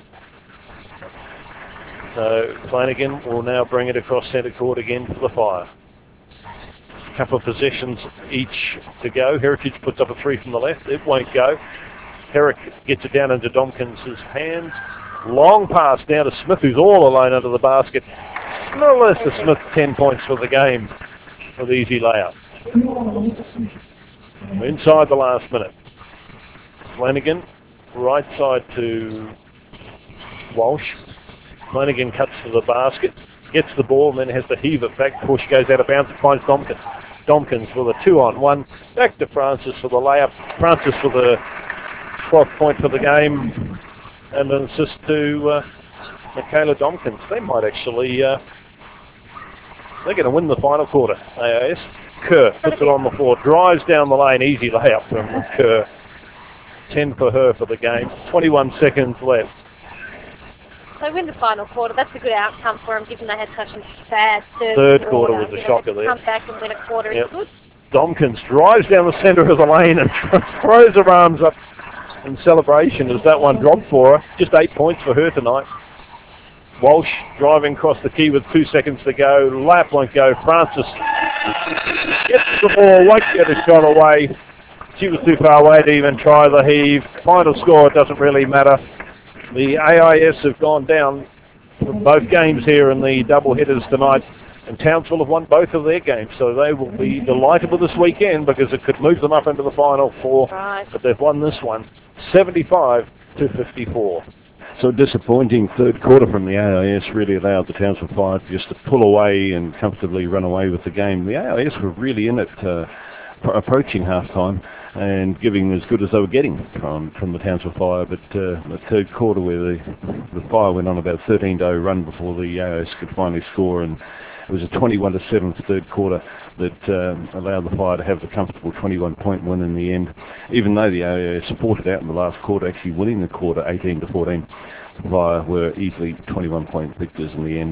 So Flanagan will now bring it across centre court again for the Fire. A couple of possessions each to go. Heritage puts up a three from the left. It won't go. Herrick gets it down into Domkins' hands. Long pass down to Smith, who's all alone under the basket. Melissa Smith, ten points for the game with easy layup. Inside the last minute. Flanagan, right side to Walsh. Flanagan cuts to the basket, gets the ball, and then has to heave it back. Push goes out of bounds and finds Domkins. Domkins with a two-on-one. Back to Francis for the layup. Francis for the twelfth point for the game. And an assist to uh, Michaela Domkins. They might actually, uh, they're going to win the final quarter, A I S. Kerr puts it on the floor, drives down the lane, easy layup from Kerr. ten for her for the game. twenty-one seconds left. They win the final quarter. That's a good outcome for them, given they had such a bad third, third quarter. quarter was a you shocker know, there. Come back and win a quarter yep. is good. Domkins drives down the centre of the lane and throws her arms up in celebration as that one dropped for her. Just eight points for her tonight. Walsh driving across the key with two seconds to go. Lap won't go. Francis gets the ball, won't get a shot away. She was too far away to even try the heave. Final score doesn't really matter. The A I S have gone down for both games here in the double hitters tonight, and Townsville have won both of their games, so they will be delighted with this weekend because it could move them up into the final four. Right. But they've won this one, seventy-five to fifty-four. So disappointing third quarter from the A I S really allowed the Townsville Fire just to pull away and comfortably run away with the game. The A I S were really in it uh, approaching halftime. and giving as good as they were getting from, from the Townsville Fire. But uh, the third quarter, where the, the Fire went on about thirteen to oh run before the A I S could finally score, and it was a twenty-one to seven third quarter that um, allowed the Fire to have the comfortable twenty-one point win in the end. Even though the A I S fought it out in the last quarter, actually winning the quarter eighteen to fourteen, the Fire were easily twenty-one point victors in the end.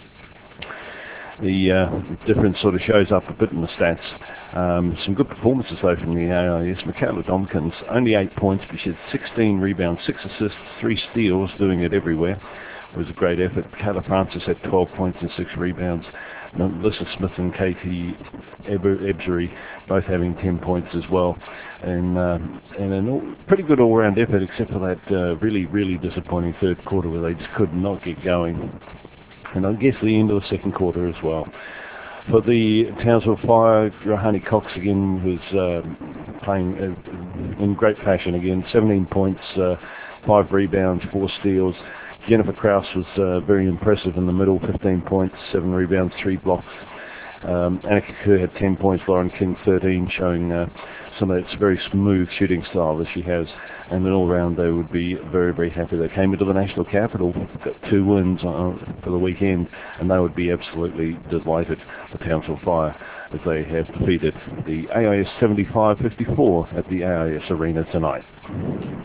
The uh, difference sort of shows up a bit in the stats. Um, some good performances though from the A I S. Michaela Domkins, only eight points, but she had sixteen rebounds, six assists, three steals, doing it everywhere. It was a great effort. Kayla Francis had twelve points and six rebounds. Melissa Smith and Katie Ebsery both having ten points as well. And um, and a all, pretty good all-round effort, except for that uh, really, really disappointing third quarter where they just could not get going. And I guess the end of the second quarter as well. For the Townsville Fire, Rohani Cox again was uh, playing uh, in great fashion again. seventeen points, uh, five rebounds, four steals. Jennifer Krause was uh, very impressive in the middle, fifteen points, seven rebounds, three blocks. Um, Annika Kerr had ten points, Lauren King thirteen, showing uh, some of that very smooth shooting style that she has. And then all round they would be very, very happy. They came into the national capital, got two wins uh, for the weekend, and they would be absolutely delighted, the Townsville Fire, as they have defeated the A I S seventy-five fifty-four at the A I S Arena tonight.